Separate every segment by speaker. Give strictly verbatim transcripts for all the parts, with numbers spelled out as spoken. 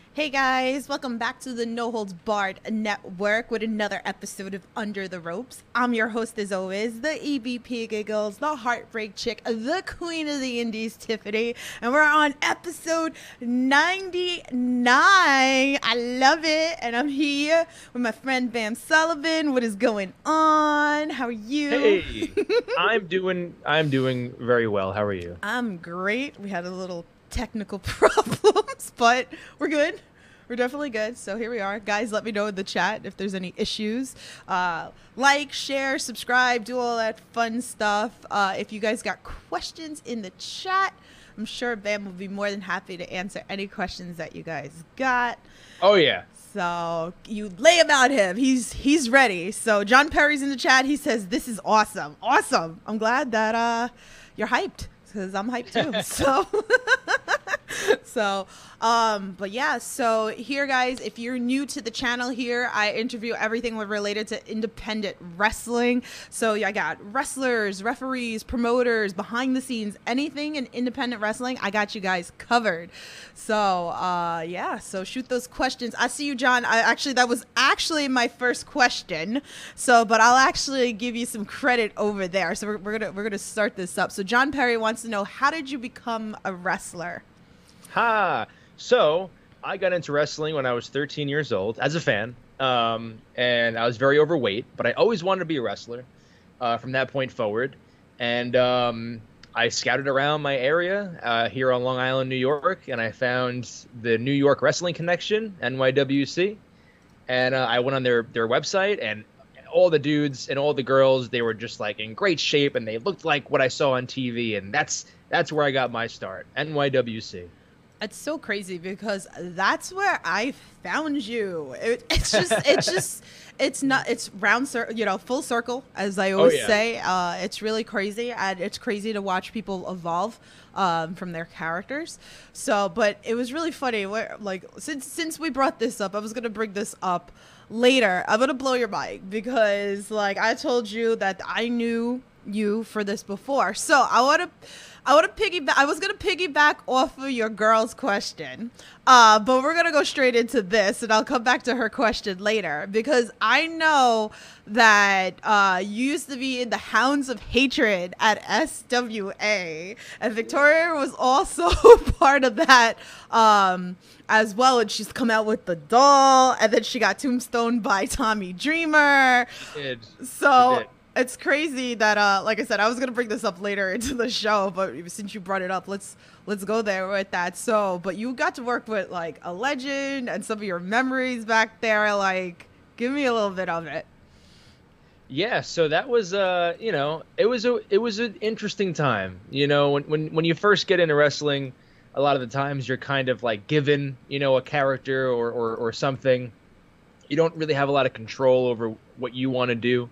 Speaker 1: Hey guys, welcome back to the No Holds Barred Network with another episode of Under the Ropes. I'm your host as always, the E B P Giggles, the Heartbreak Chick, the Queen of the Indies, Tiffany, and we're on episode ninety-nine. I love it, and I'm here with my friend Bam Sullivan. What is going on? How are you?
Speaker 2: Hey, I'm doing I'm doing very well. How are you?
Speaker 1: I'm great. We had a little technical problems, but we're good. We're definitely good. So here we are. Guys, let me know in the chat if there's any issues. Uh, like, share, subscribe, do all that fun stuff. Uh, if you guys got questions in the chat, I'm sure Bam will be more than happy to answer any questions that you guys got.
Speaker 2: Oh yeah.
Speaker 1: So you lay about him. He's he's ready. So John Perry's in the chat. He says, this is awesome. Awesome. I'm glad that uh, you're hyped. Because I'm hyped too. so, so, um, but yeah, so here, guys, if you're new to the channel here, I interview everything related to independent wrestling. So yeah, I got wrestlers, referees, promoters, behind the scenes, anything in independent wrestling, I got you guys covered. So, uh, yeah, so shoot those questions. I see you, John. I actually, that was actually my first question. So, but I'll actually give you some credit over there. So we're, we're gonna we're gonna start this up. So John Perry wants to know, how did you become a wrestler?
Speaker 2: Ha. So I got into wrestling when I was thirteen years old as a fan, um, and I was very overweight, but I always wanted to be a wrestler uh, from that point forward. And um, I scouted around my area uh, here on Long Island, New York, and I found the New York Wrestling Connection, N Y W C, and uh, I went on their their website, and all the dudes and all the girls, they were just like in great shape, and they looked like what I saw on T V, and that's that's where I got my start. N Y W C.
Speaker 1: It's so crazy because that's where I found you. It, it's just, it's just, it's not, it's round, cir- you know, full circle, as I always
Speaker 2: Oh, yeah.
Speaker 1: say. Uh, it's really crazy, and it's crazy to watch people evolve um, from their characters. So, but it was really funny. Where, like, since since we brought this up, I was gonna bring this up later. I'm gonna blow your mind because, like, I told you that I knew you for this before. So I want to. I want to piggyback. I was gonna piggyback off of your girl's question, uh, but we're gonna go straight into this, and I'll come back to her question later because I know that uh, you used to be in the Hounds of Hatred at S W A, and Victoria was also part of that um, as well. And she's come out with the doll, and then she got tombstoned by Tommy Dreamer.
Speaker 2: She did.
Speaker 1: So.
Speaker 2: She did.
Speaker 1: It's crazy that, uh, like I said, I was gonna bring this up later into the show, but since you brought it up, let's let's go there with that. So, but you got to work with like a legend and some of your memories back there. Like, give me a little bit of it.
Speaker 2: Yeah, so that was uh, you know, it was a it was an interesting time. You know, when when when you first get into wrestling, a lot of the times you're kind of like given, you know, a character or or, or something. You don't really have a lot of control over what you want to do.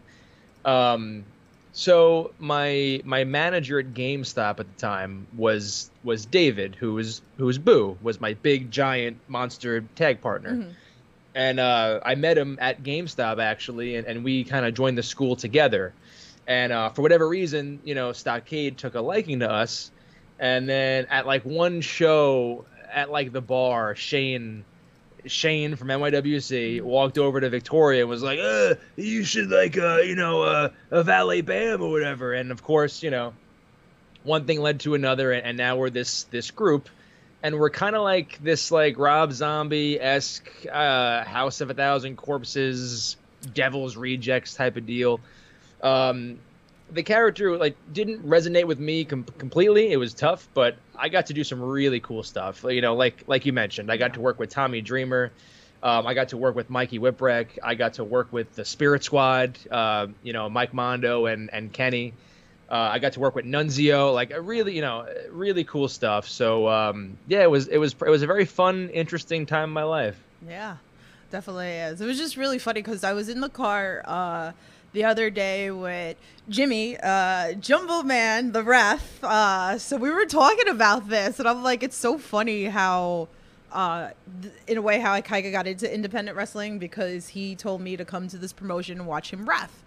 Speaker 2: Um, so my my manager at GameStop at the time was was David, who was who was Boo, was my big giant monster tag partner,
Speaker 1: Mm-hmm.
Speaker 2: and uh, I met him at GameStop actually, and, and we kind of joined the school together, and uh, for whatever reason, you know, Stockade took a liking to us, and then at like one show at like the bar, Shane. Shane from N Y W C walked over to Victoria and was like, uh, you should like, uh, you know, uh, a valet Bam or whatever. And of course, you know, one thing led to another, and, and now we're this this group, and we're kind of like this like Rob Zombie-esque uh, House of a Thousand Corpses, Devil's Rejects type of deal. Um, the character like didn't resonate with me com- completely. It was tough, but I got to do some really cool stuff. You know, like like you mentioned, I got to work with Tommy Dreamer. Um, I got to work with Mikey Whipwreck. I got to work with the Spirit Squad. Uh, you know, Mike Mondo and and Kenny. Uh, I got to work with Nunzio. Like a really, you know, really cool stuff. So um, yeah, it was it was it was a very fun, interesting time in my life.
Speaker 1: Yeah, definitely is. It was just really funny because I was in the car uh, the other day with Jimmy, uh, Jumbo Man, the ref. Uh, so we were talking about this, and I'm like, it's so funny how, uh, th- in a way, how I kind of got into independent wrestling because he told me to come to this promotion and watch him ref.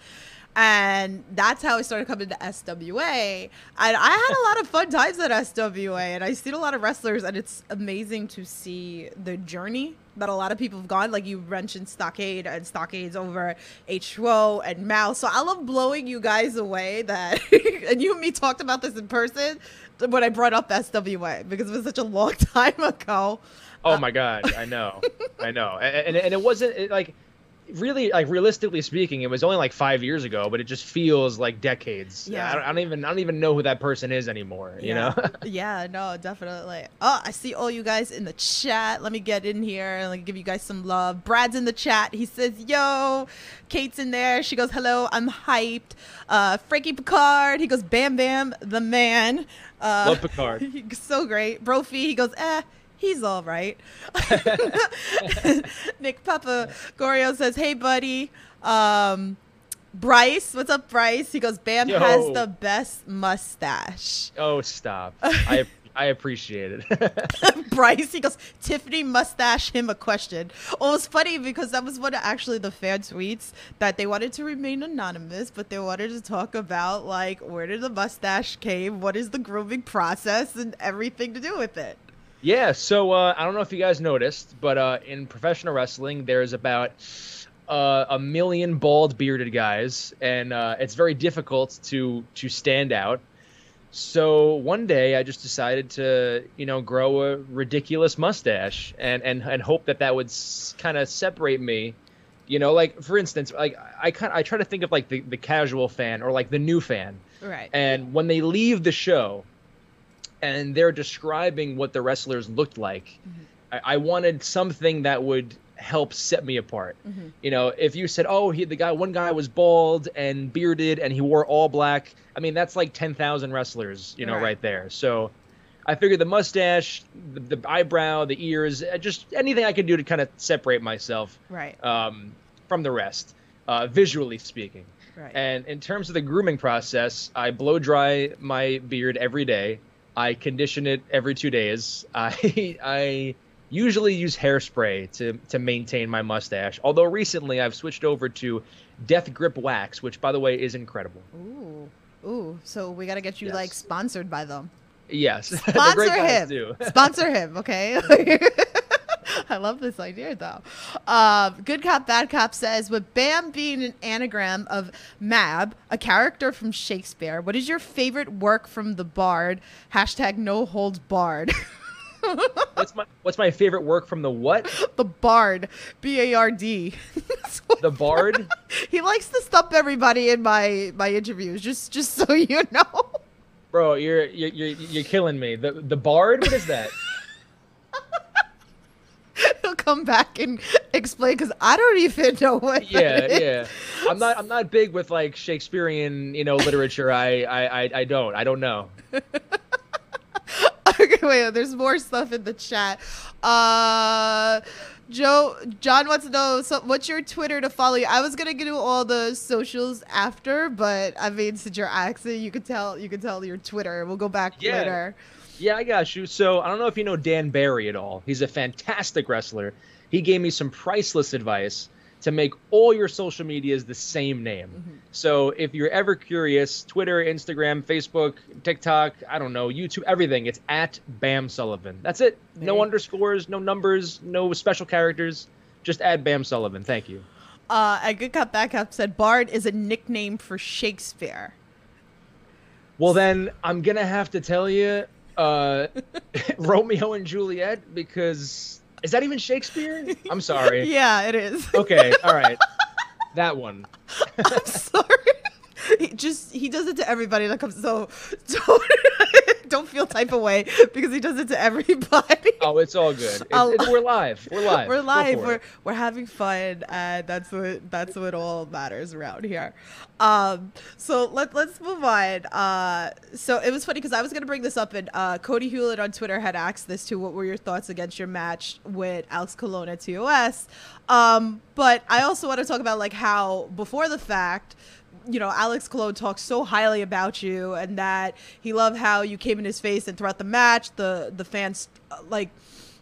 Speaker 1: And that's how I started coming to S W A. And I had a lot of fun times at S W A, and I seen a lot of wrestlers, and it's amazing to see the journey that a lot of people have gone. Like you mentioned Stockade, and Stockade's over H two O and Mal. So I love blowing you guys away that, and you and me talked about this in person when I brought up S W A because it was such a long time ago.
Speaker 2: Oh my God, I know, I know, and and, and it wasn't it, like. Really, like realistically speaking, it was only like five years ago, but it just feels like decades.
Speaker 1: Yeah,
Speaker 2: I don't, I don't even, I don't even know who that person is anymore. You
Speaker 1: yeah.
Speaker 2: know?
Speaker 1: Yeah, no, definitely. Oh, I see all you guys in the chat. Let me get in here and like, give you guys some love. Brad's in the chat. He says, "Yo," Kate's in there. She goes, "Hello, I'm hyped." Uh, Frankie Picard. He goes, "Bam Bam, the man." Uh,
Speaker 2: Love Picard.
Speaker 1: He's so great. Brophy. He goes, "Eh." He's all right. Nick Papa Gorio says, "Hey, buddy." Um, Bryce, what's up, Bryce? He goes, "Bam
Speaker 2: Yo.
Speaker 1: has the best mustache."
Speaker 2: Oh, stop. I I appreciate it.
Speaker 1: Bryce, he goes, "Tiffany mustache him a question." Well, it was funny because that was one of actually the fan tweets that they wanted to remain anonymous, but they wanted to talk about, like, where did the mustache came, what is the grooming process, and everything to do with it.
Speaker 2: Yeah, so uh, I don't know if you guys noticed, but uh, in professional wrestling, there's about uh, a million bald, bearded guys, and uh, it's very difficult to to stand out. So one day, I just decided to, you know, grow a ridiculous mustache, and and and hope that that would s- kind of separate me. You know, like for instance, like I kind I try to think of like the the casual fan or like the new fan,
Speaker 1: Right.
Speaker 2: and when they leave the show. And they're describing what the wrestlers looked like.
Speaker 1: Mm-hmm.
Speaker 2: I, I wanted something that would help set me apart.
Speaker 1: Mm-hmm.
Speaker 2: You know, if you said, "Oh, he, the guy, one guy was bald and bearded, and he wore all black," I mean, that's like ten thousand wrestlers, you know,
Speaker 1: Right.
Speaker 2: right there. So, I figured the mustache, the, the eyebrow, the ears, uh, just anything I could do to kind of separate myself,
Speaker 1: Right.
Speaker 2: um, from the rest, uh, visually speaking.
Speaker 1: Right.
Speaker 2: And in terms of the grooming process, I blow dry my beard every day. I condition it every two days. I I usually use hairspray to to maintain my mustache. Although recently I've switched over to Death Grip Wax, which by the way is incredible.
Speaker 1: Ooh. Ooh. So we got to get you
Speaker 2: Yes.
Speaker 1: like sponsored by them.
Speaker 2: Yes, the
Speaker 1: Sponsor
Speaker 2: great guys
Speaker 1: him.
Speaker 2: do.
Speaker 1: Sponsor him, okay? I love this idea, though. Um, Good Cop, Bad Cop says, with Bam being an anagram of Mab, a character from Shakespeare, what is your favorite work from the Bard? Hashtag no holds barred.
Speaker 2: What's my What's my favorite work from the what?
Speaker 1: The Bard. B A R D.
Speaker 2: The Bard?
Speaker 1: He likes to stump everybody in my, my interviews, just just so you know.
Speaker 2: Bro, you're you're you're, you're killing me. The the Bard? What is that?
Speaker 1: He'll come back and explain because I don't even know what.
Speaker 2: Yeah,
Speaker 1: that is.
Speaker 2: yeah. I'm not I'm not big with like Shakespearean, you know, literature. I I I, I don't. I don't know.
Speaker 1: Okay, wait. There's more stuff in the chat. Uh, Joe, John wants to know, so what's your Twitter to follow you? I was gonna do all the socials after, but I mean, since your accent, you could tell you could tell your Twitter. We'll go back
Speaker 2: Yeah.
Speaker 1: later.
Speaker 2: Yeah, I got you. So I don't know if you know Dan Barry at all. He's a fantastic wrestler. He gave me some priceless advice to make all your social medias the same name.
Speaker 1: Mm-hmm.
Speaker 2: So if you're ever curious, Twitter, Instagram, Facebook, TikTok, I don't know, YouTube, everything, it's at Bam Sullivan. That's it. No
Speaker 1: There.
Speaker 2: underscores, no numbers, no special characters. Just add Bam Sullivan. Thank you.
Speaker 1: Uh, a Good Cop, Bad Cop said Bard is a nickname for Shakespeare.
Speaker 2: Well, then I'm going to have to tell you uh, Romeo and Juliet, because is that even Shakespeare? I'm sorry.
Speaker 1: Yeah, it is.
Speaker 2: Okay, all right. That one.
Speaker 1: I'm sorry. He just he does it to everybody that comes. So don't don't feel type of way because he does it to everybody.
Speaker 2: Oh, it's all good. It's,
Speaker 1: I'll-
Speaker 2: it's, we're live. We're live.
Speaker 1: We're
Speaker 2: Go
Speaker 1: live.
Speaker 2: for
Speaker 1: We're
Speaker 2: it.
Speaker 1: we're having fun, and that's what that's what all matters around here. Um, so let let's move on. Uh, so it was funny because I was gonna bring this up, and uh, Cody Hewlett on Twitter had asked this too. What were your thoughts against your match with Alex Colon at T O S? Um, but I also want to talk about like how before the fact, you know, Alex Colon talked so highly about you and that he loved how you came in his face, and throughout the match, the the fans uh, like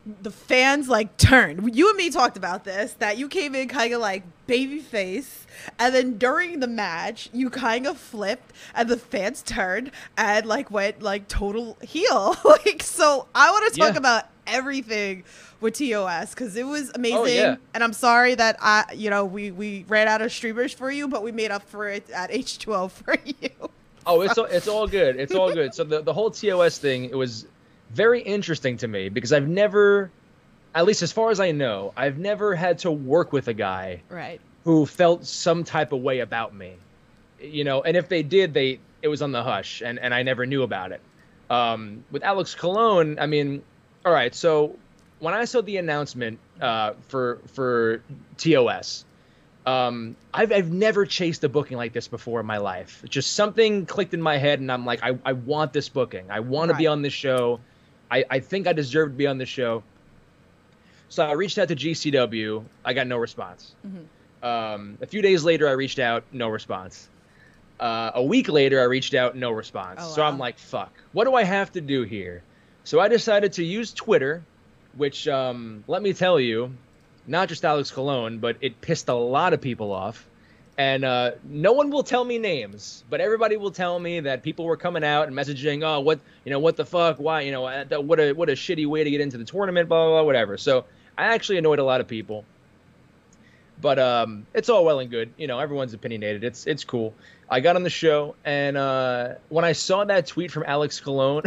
Speaker 1: the fans like turned. You and me talked about this, that you came in kind of like baby face, and then during the match you kind of flipped and the fans turned and like went like total heel. Like, so I want to talk
Speaker 2: Yeah.
Speaker 1: about everything with T O S because it was amazing.
Speaker 2: Oh, yeah.
Speaker 1: And I'm sorry that I you know we we ran out of streamers for you, but we made up for it at H two O for you.
Speaker 2: Oh, it's all, it's all good. It's all good. So the, the whole T O S thing, it was very interesting to me because I've never, at least as far as I know, I've never had to work with a guy
Speaker 1: Right.
Speaker 2: who felt some type of way about me. You know, and if they did, they it was on the hush, and, and I never knew about it. Um, with Alex Colon, I mean, all right, so when I saw the announcement uh, for for T O S, Um, I've I've never chased a booking like this before in my life. Just something clicked in my head, and I'm like, I, I want this booking. I want to be
Speaker 1: Right.
Speaker 2: on this show. I, I think I deserve to be on this show. So I reached out to G C W. I got no response.
Speaker 1: Mhm.
Speaker 2: Um, a few days later, I reached out, no response. Uh, a week later, I reached out, no response.
Speaker 1: Oh,
Speaker 2: So
Speaker 1: wow.
Speaker 2: I'm like, fuck, what do I have to do here? So I decided to use Twitter, which, um, let me tell you, not just Alex Colon, but it pissed a lot of people off. And uh, no one will tell me names, but everybody will tell me that people were coming out and messaging, oh, what, you know, what the fuck, why, you know, uh, th- what a what a shitty way to get into the tournament, blah, blah, blah, whatever. So I actually annoyed a lot of people. But um, it's all well and good. You know, everyone's opinionated. It's it's cool. I got on the show, and uh, when I saw that tweet from Alex Colon,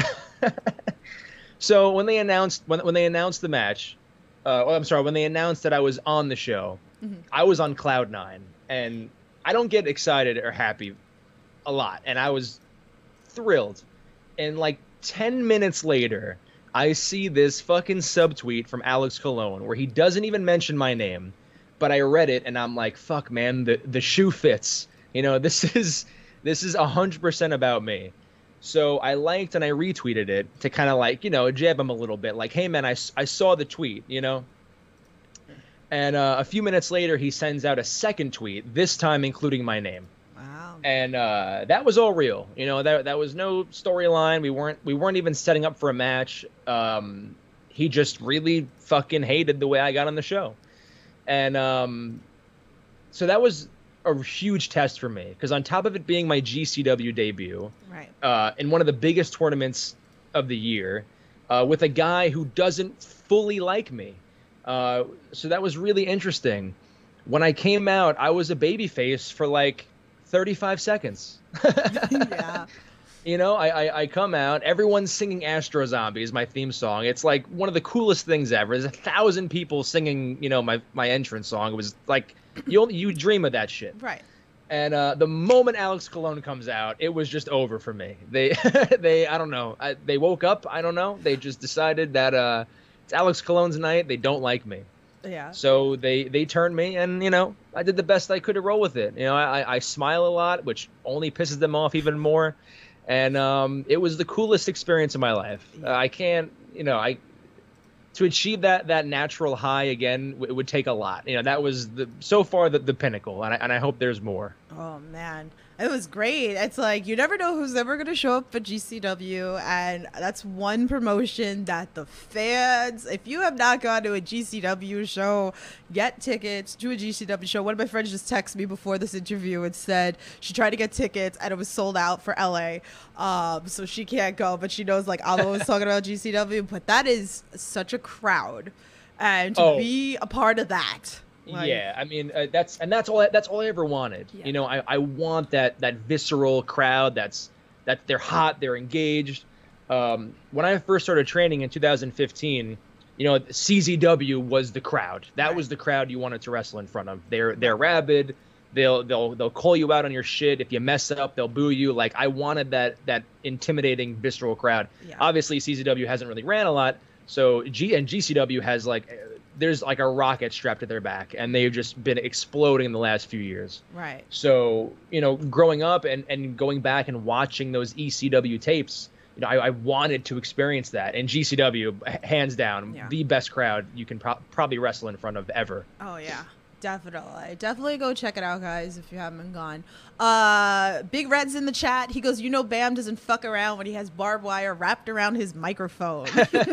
Speaker 2: so when they announced when when they announced the match, uh, oh, I'm sorry, when they announced that I was on the show,
Speaker 1: Mhm.
Speaker 2: I was on cloud nine, and I don't get excited or happy a lot, and I was thrilled. And like ten minutes later, I see this fucking subtweet from Alex Colon where he doesn't even mention my name, but I read it and I'm like, fuck, man, the the shoe fits. You know, this is this is one hundred percent about me. So I liked and I retweeted it to kind of like, you know, jab him a little bit. Like, hey, man, I, s- I saw the tweet, you know. And uh, a few minutes later, he sends out a second tweet, this time including my name.
Speaker 1: Wow.
Speaker 2: And uh, that was all real. You know, that that was no storyline. We weren't we weren't even setting up for a match. Um, he just really fucking hated the way I got on the show. And um, so that was a huge test for me because on top of it being my G C W debut,
Speaker 1: Right.
Speaker 2: uh, in one of the biggest tournaments of the year, uh, with a guy who doesn't fully like me. Uh, so that was really interesting. When I came out, I was a babyface for like thirty-five seconds.
Speaker 1: Yeah.
Speaker 2: You know, I, I, I come out, everyone's singing Astro Zombies, my theme song. It's like one of the coolest things ever. There's a thousand people singing, you know, my, my entrance song. It was like, you only, you dream of that shit.
Speaker 1: Right.
Speaker 2: And uh, the moment Alex Colon comes out, it was just over for me. They, they, I don't know, I, they woke up. I don't know. They just decided that uh, it's Alex Colon's night. They don't like me,
Speaker 1: Yeah.
Speaker 2: so they they turned me, and you know, I did the best I could to roll with it. You know, I, I smile a lot, which only pisses them off even more. And um, it was the coolest experience of my life. Uh, I can't, you know, I to achieve that that natural high again, it would take a lot. You know, that was the so far the, the pinnacle, and I, and I hope there's more.
Speaker 1: Oh man, it was great. It's like you never know who's ever gonna show up for G C W, and that's one promotion that the fans. If you have not gone to a G C W show, get tickets to a G C W show. One of my friends just texted me before this interview and said she tried to get tickets and it was sold out for L A, um, so she can't go. But she knows like Alba was talking about G C W, but that is such a crowd, and to
Speaker 2: Oh.
Speaker 1: be a part of that. Like,
Speaker 2: yeah, I mean uh, that's and that's all I, that's all I ever wanted.
Speaker 1: Yeah.
Speaker 2: You know, I, I want that that visceral crowd. That's that they're hot, they're engaged. Um, when I first started training in two thousand fifteen, you know, C Z W was the crowd. That
Speaker 1: Right.
Speaker 2: was the crowd you wanted to wrestle in front of. They're they're rabid. They'll they'll they'll call you out on your shit if you mess up. They'll boo you. Like I wanted that that intimidating visceral crowd.
Speaker 1: Yeah.
Speaker 2: Obviously, C Z W hasn't really ran a lot. So G and G C W has like there's like a rocket strapped to their back, and they've just been exploding in the last few years.
Speaker 1: Right.
Speaker 2: So you know, growing up and, and going back and watching those E C W tapes, you know, I, I wanted to experience that. And G C W, h- hands down,
Speaker 1: Yeah.
Speaker 2: the best crowd you can pro- probably wrestle in front of ever.
Speaker 1: Oh yeah. Definitely. Definitely go check it out, guys, if you haven't gone. Uh, Big Red's in the chat. He goes, you know Bam doesn't fuck around when he has barbed wire wrapped around his microphone.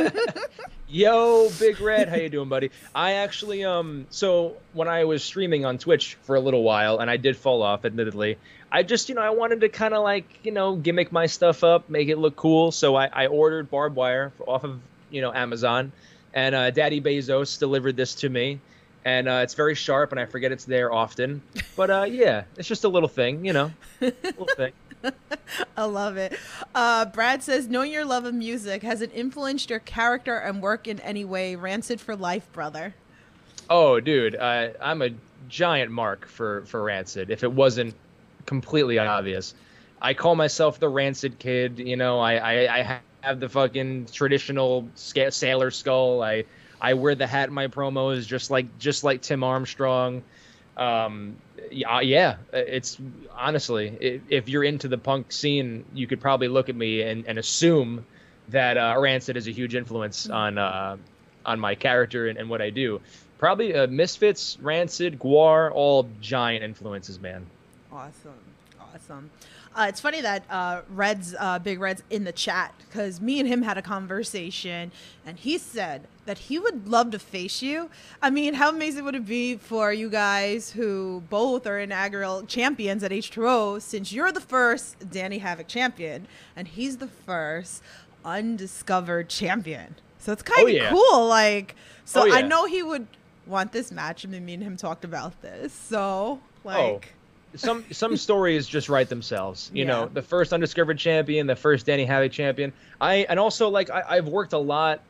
Speaker 2: Yo, Big Red, how you doing, buddy? I actually, um, so when I was streaming on Twitch for a little while, and I did fall off, admittedly, I just, you know, I wanted to kind of like, you know, gimmick my stuff up, make it look cool. So I, I ordered barbed wire off of, you know, Amazon, and uh, Daddy Bezos delivered this to me. And uh, it's very sharp, and I forget it's there often. But uh, yeah, it's just a little thing, you know, little thing.
Speaker 1: I love it. Uh, Brad says, knowing your love of music, has it influenced your character and work in any way? Rancid for life, brother.
Speaker 2: Oh, dude, uh, I'm a giant mark for, for Rancid, if it wasn't completely obvious. I call myself the Rancid Kid, you know, I, I, I have the fucking traditional sca- sailor skull, I... I wear the hat in my promos just like just like Tim Armstrong. Um, yeah, yeah, it's honestly, if you're into the punk scene, you could probably look at me and, and assume that uh, Rancid is a huge influence on uh, on my character and, and what I do. Probably uh, Misfits, Rancid, Gwar, all giant influences, man.
Speaker 1: Awesome, awesome. Uh, it's funny that uh, Red's uh, Big Red's in the chat because me and him had a conversation, and he said that he would love to face you. I mean, how amazing would it be for you guys who both are inaugural champions at H two O, since you're the first Danny Havoc champion and he's the first undiscovered champion. So it's kind of oh, yeah. cool. Like, so oh, yeah. I know he would want this match, and me and him talked about this. So, like. Oh.
Speaker 2: Some some stories just write themselves, you yeah. know. The first undiscovered champion, the first Danny Havoc champion. I and also like I, I've worked a lot.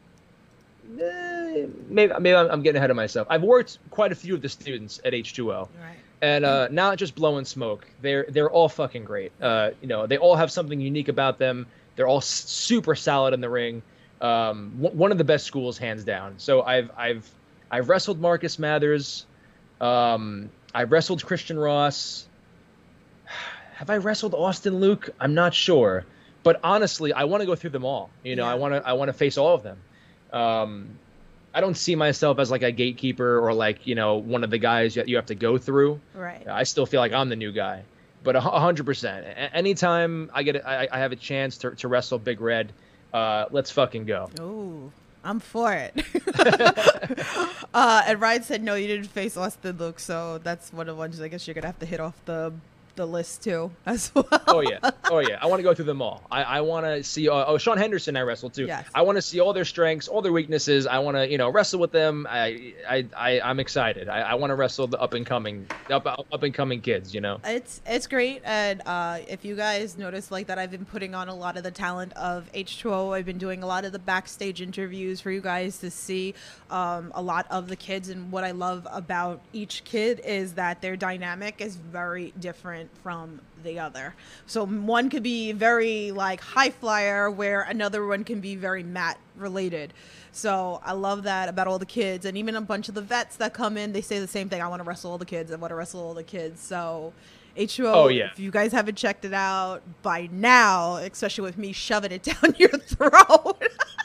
Speaker 2: Eh, maybe maybe I'm, I'm getting ahead of myself. I've worked quite a few of the students at H two O,
Speaker 1: right.
Speaker 2: and uh, not just blowing smoke. They're they're all fucking great. Uh, you know, they all have something unique about them. They're all s- super solid in the ring. Um, w- one of the best schools, hands down. So I've I've I've wrestled Marcus Mathers. Um, I wrestled Christian Ross. Have I wrestled Austin Luke? I'm not sure, but honestly, I want to go through them all. You know, yeah. I want to I want to face all of them. Um, I don't see myself as like a gatekeeper or like, you know, one of the guys that you have to go through.
Speaker 1: Right.
Speaker 2: I still feel like I'm the new guy, but a hundred percent. Anytime I get I, I have a chance to to wrestle Big Red, uh, let's fucking go.
Speaker 1: Ooh. I'm for it. uh, and Ryan said, no, you didn't face Austin Luke, so that's one of the ones I guess you're going to have to hit off the the list too as well.
Speaker 2: Oh yeah, oh yeah. I want to go through them all. I, I want to see. Uh, oh, Sean Henderson, I wrestled too.
Speaker 1: Yes.
Speaker 2: I want to see all their strengths, all their weaknesses. I want to, you know, wrestle with them. I, I, I I'm excited. I, I want to wrestle the up and coming, up up and coming kids. You know.
Speaker 1: It's it's great, and uh, if you guys notice like that, I've been putting on a lot of the talent of H two O. I've been doing a lot of the backstage interviews for you guys to see um, a lot of the kids, and what I love about each kid is that their dynamic is very different from the other. So one could be very like high flyer, where another one can be very mat related. So I love that about all the kids, and even a bunch of the vets that come in, they say the same thing. I want to wrestle all the kids. I want to wrestle all the kids. So H two O,
Speaker 2: oh, yeah.
Speaker 1: if you guys haven't checked it out by now, especially with me shoving it down your throat,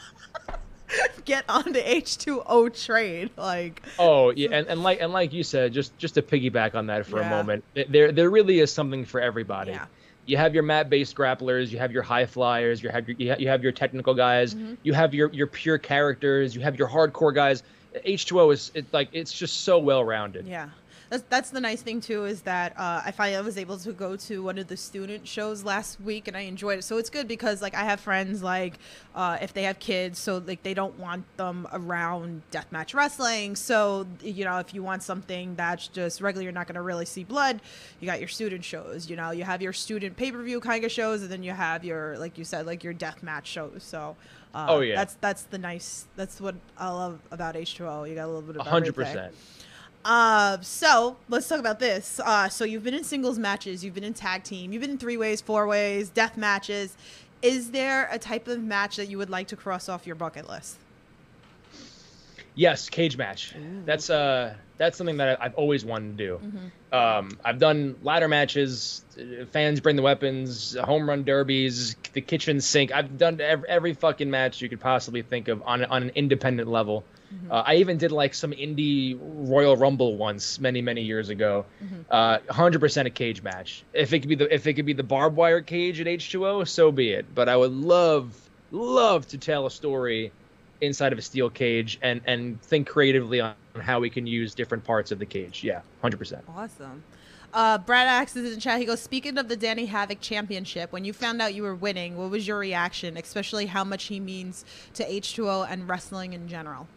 Speaker 1: get on the H two O train. Like,
Speaker 2: oh yeah, and, and like and like you said, just just to piggyback on that for
Speaker 1: yeah.
Speaker 2: a moment, there there really is something for everybody.
Speaker 1: Yeah.
Speaker 2: You have your mat-based grapplers, you have your high flyers, you have your you have, you have your technical guys, mm-hmm. you have your your pure characters, you have your hardcore guys. H two O is it, like it's just so well-rounded.
Speaker 1: Yeah. That's, that's the nice thing too, is that uh, I find I was able to go to one of the student shows last week, and I enjoyed it. So it's good because like I have friends like uh, if they have kids, so like they don't want them around deathmatch wrestling. So you know, if you want something that's just regular, you're not going to really see blood. You got your student shows. You know, you have your student pay-per-view kind of shows, and then you have your, like you said, like your deathmatch shows. So uh,
Speaker 2: oh yeah,
Speaker 1: that's that's the nice. That's what I love about H two O. You got a little bit of
Speaker 2: one hundred percent.
Speaker 1: Uh, so let's talk about this. Uh, so you've been in singles matches, you've been in tag team, you've been in three ways, four ways, death matches. Is there a type of match that you would like to cross off your bucket list?
Speaker 2: Yes, cage match.
Speaker 1: Ooh.
Speaker 2: That's uh that's something that I've always wanted to do.
Speaker 1: Mm-hmm.
Speaker 2: Um, I've done ladder matches, uh, fans bring the weapons, home run derbies, the kitchen sink. I've done every, every fucking match you could possibly think of on on an independent level.
Speaker 1: Mm-hmm.
Speaker 2: Uh, I even did like some indie Royal Rumble once many many years ago.
Speaker 1: Mm-hmm.
Speaker 2: Uh, one hundred percent a cage match. If it could be the if it could be the barbed wire cage at H two O, so be it. But I would love love to tell a story inside of a steel cage and and think creatively on how we can use different parts of the cage. Yeah, one hundred percent.
Speaker 1: Awesome. Uh, Brad asks in chat, he goes, speaking of the Danny Havoc championship, when you found out you were winning, what was your reaction, especially how much he means to H two O and wrestling in general?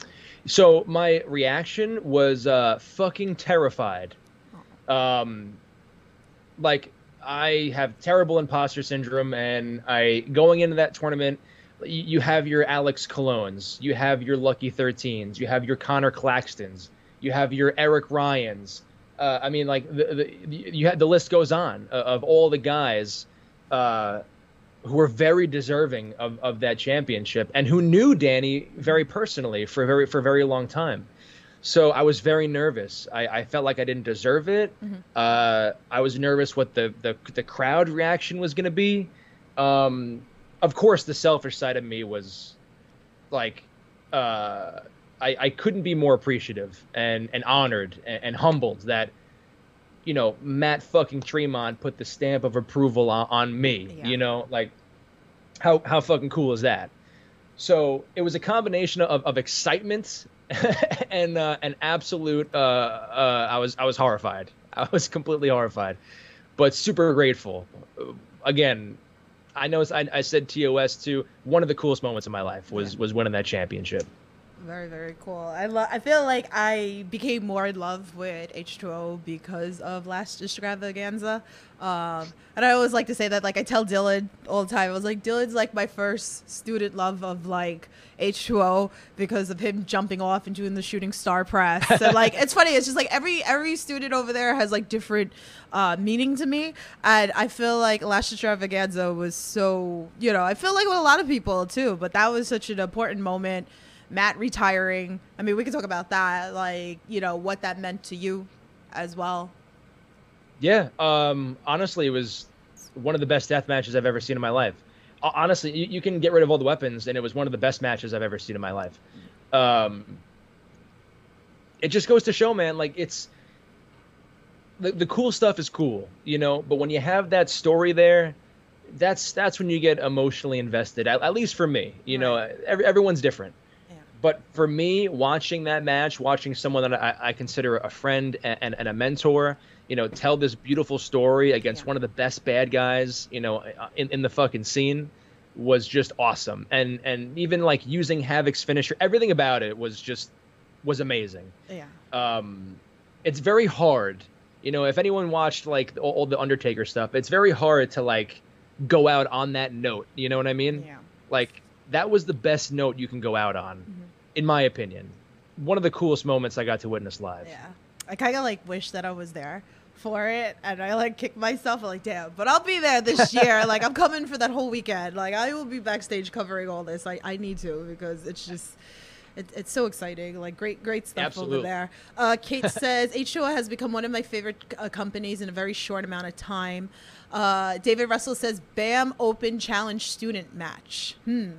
Speaker 2: So my reaction was uh, fucking terrified. Um, like, I have terrible imposter syndrome, and I going into that tournament, you have your Alex Colognes, you have your Lucky thirteens, you have your Connor Claxtons, you have your Eric Ryans. Uh, I mean, like the, the you had the list goes on of, of all the guys uh, who were very deserving of, of that championship and who knew Danny very personally for a very for a very long time. So I was very nervous. I, I felt like I didn't deserve it. Mm-hmm. Uh, I was nervous what the the, the crowd reaction was going to be. Um, Of course, the selfish side of me was like, uh, I, I couldn't be more appreciative and, and honored and, and humbled that, you know, Matt fucking Tremont put the stamp of approval on, on me, yeah. You know, like how, how fucking cool is that? So it was a combination of, of excitement and, uh, an absolute, uh, uh, I was, I was horrified. I was completely horrified, but super grateful. Again, I know I, I said T O S too. One of the coolest moments of my life was yeah. was winning that championship.
Speaker 1: Very, very cool. I love. I feel like I became more in love with H two O because of Last Extravaganza. Um, and I always like to say that, like, I tell Dylan all the time. I was like, Dylan's like my first student love of like H two O because of him jumping off and doing the shooting star press. So like, it's funny. It's just like every every student over there has like different uh, meaning to me, and I feel like Last Extravaganza was so, you know, I feel like with a lot of people too, but that was such an important moment. Matt retiring. I mean, we can talk about that, like, you know, what that meant to you as well.
Speaker 2: Yeah. Um, honestly, it was one of the best death matches I've ever seen in my life. Honestly, you, you can get rid of all the weapons, and it was one of the best matches I've ever seen in my life. Um, it just goes to show, man, like, it's the, the cool stuff is cool, you know, but when you have that story there, that's that's when you get emotionally invested, at, at least for me. You right. know, every, everyone's different. But for me, watching that match, watching someone that I, I consider a friend and, and, and a mentor, you know, tell this beautiful story against yeah. one of the best bad guys, you know, in, in the fucking scene was just awesome. And and even like using Havoc's finisher, everything about it was just was amazing.
Speaker 1: Yeah.
Speaker 2: Um, it's very hard, you know, if anyone watched like all, all the Undertaker stuff, it's very hard to like go out on that note. You know what I mean?
Speaker 1: Yeah.
Speaker 2: Like, that was the best note you can go out on, mm-hmm. in my opinion. One of the coolest moments I got to witness live.
Speaker 1: Yeah. I kind of like wish that I was there for it, and I like kick myself. I'm like, damn, but I'll be there this year. Like, I'm coming for that whole weekend. Like, I will be backstage covering all this. I, I need to, because it's just, it, it's so exciting. Like, great, great stuff
Speaker 2: Absolutely.
Speaker 1: over there. Uh, Kate says, H two O has become one of my favorite uh, companies in a very short amount of time. Uh, David Russell says, BAM Open Challenge Student Match. Hmm.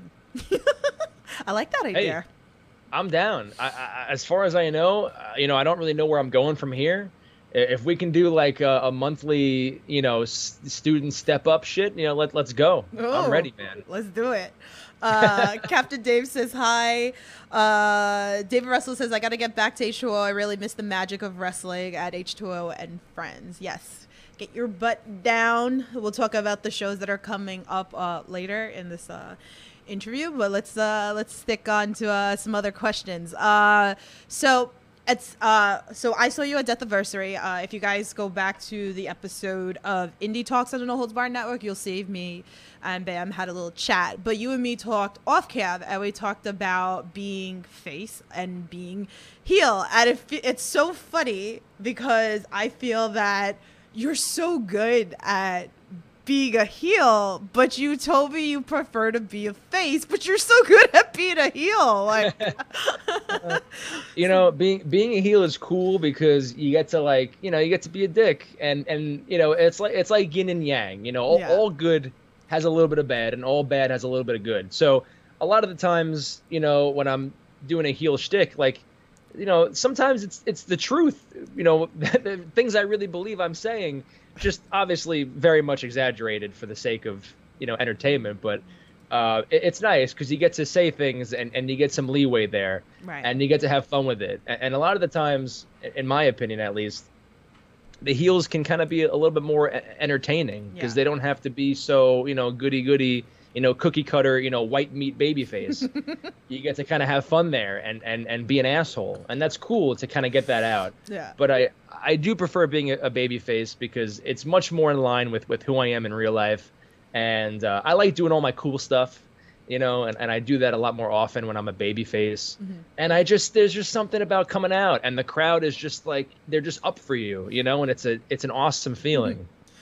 Speaker 1: I like that idea.
Speaker 2: Hey, I'm down. I, I, as far as I know, uh, you know, I don't really know where I'm going from here. If we can do like a, a monthly, you know, s- student step up shit, you know, let let's go. Ooh, I'm ready, man.
Speaker 1: Let's do it. Uh, Captain Dave says hi. Uh, David Russell says, I got to get back to H two O. I really miss the magic of wrestling at H two O and friends. Yes. Get your butt down. We'll talk about the shows that are coming up uh, later in this uh interview, but let's uh let's stick on to uh some other questions. Uh so it's uh so I saw you at Deathiversary. Uh if you guys go back to the episode of Indie Talks on the No Holds Barred Network, you'll see me and Bam had a little chat, but you and me talked off cab, and we talked about being face and being heel, and it, it's so funny because I feel that you're so good at being a heel, but you told me you prefer to be a face, but you're so good at being a heel. Like,
Speaker 2: uh, you know, being being a heel is cool because you get to like, you know, you get to be a dick, and and you know, it's like it's like yin and yang. You know, all,
Speaker 1: Yeah.
Speaker 2: all good has a little bit of bad, and all bad has a little bit of good. So a lot of the times, you know, when I'm doing a heel shtick, like, you know, sometimes it's it's the truth. You know, the things I really believe I'm saying, just obviously very much exaggerated for the sake of, you know, entertainment. But uh, it, it's nice because you get to say things and, and you get some leeway there,
Speaker 1: right.
Speaker 2: and you get to have fun with it. And, and a lot of the times, in my opinion at least, the heels can kind of be a little bit more e- entertaining because
Speaker 1: Yeah.
Speaker 2: they don't have to be so, you know, goody goody, you know, cookie cutter, you know, white meat baby face. You get to kind of have fun there and, and, and be an asshole. And that's cool to kind of get that out.
Speaker 1: Yeah.
Speaker 2: But I, I do prefer being a, a baby face because it's much more in line with, with who I am in real life. And uh, I like doing all my cool stuff, you know, and, and I do that a lot more often when I'm a baby face.
Speaker 1: Mm-hmm.
Speaker 2: And I just, there's just something about coming out and the crowd is just like, they're just up for you, you know, and it's a, it's an awesome feeling.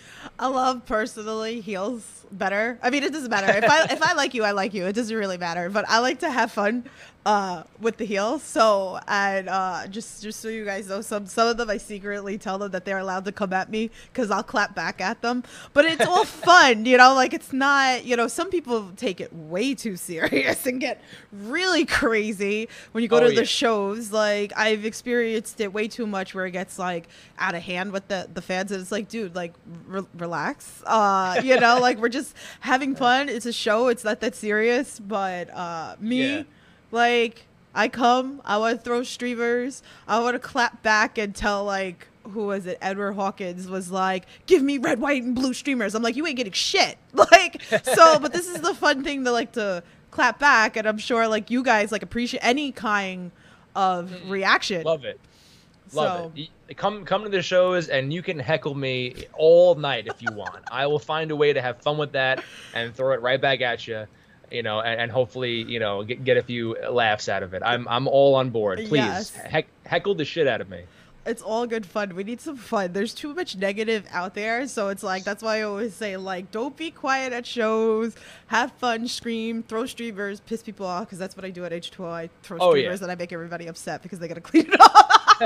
Speaker 1: I love personally heels better. I mean, it doesn't matter. If I if I like you, I like you. It doesn't really matter. But I like to have fun uh, with the heels. So and uh, just just so you guys know, some some of them I secretly tell them that they're allowed to come at me because I'll clap back at them. But it's all fun, you know. Like it's not, you know. Some people take it way too serious and get really crazy when you go
Speaker 2: Oh,
Speaker 1: to
Speaker 2: yeah.
Speaker 1: the shows. Like I've experienced it way too much where it gets like out of hand with the the fans, and it's like, dude, like re- relax. Uh, you know, like we're just having fun. It's a show. It's not that serious. But uh, me,
Speaker 2: Yeah.
Speaker 1: like, I come. I want to throw streamers. I want to clap back and tell like. Who was it? Edward Hawkins was like, give me red, white, and blue streamers. I'm like, you ain't getting shit. Like, so, but this is the fun thing to like to clap back. And I'm sure like you guys like appreciate any kind of reaction.
Speaker 2: Love it. Love
Speaker 1: So-
Speaker 2: it. Y- Come come to the shows and you can heckle me all night if you want. I will find a way to have fun with that and throw it right back at you, you know, and, and hopefully, you know, get, get a few laughs out of it. I'm I'm all on board. Please
Speaker 1: Yes.
Speaker 2: heck, heckle the shit out of me.
Speaker 1: It's all good fun. We need some fun. There's too much negative out there. So it's like, that's why I always say, like, don't be quiet at shows. Have fun, scream, throw streamers, piss people off. Because that's what I do at H two O. I throw
Speaker 2: Oh, yeah.
Speaker 1: streamers and I make everybody upset because they got to clean it up.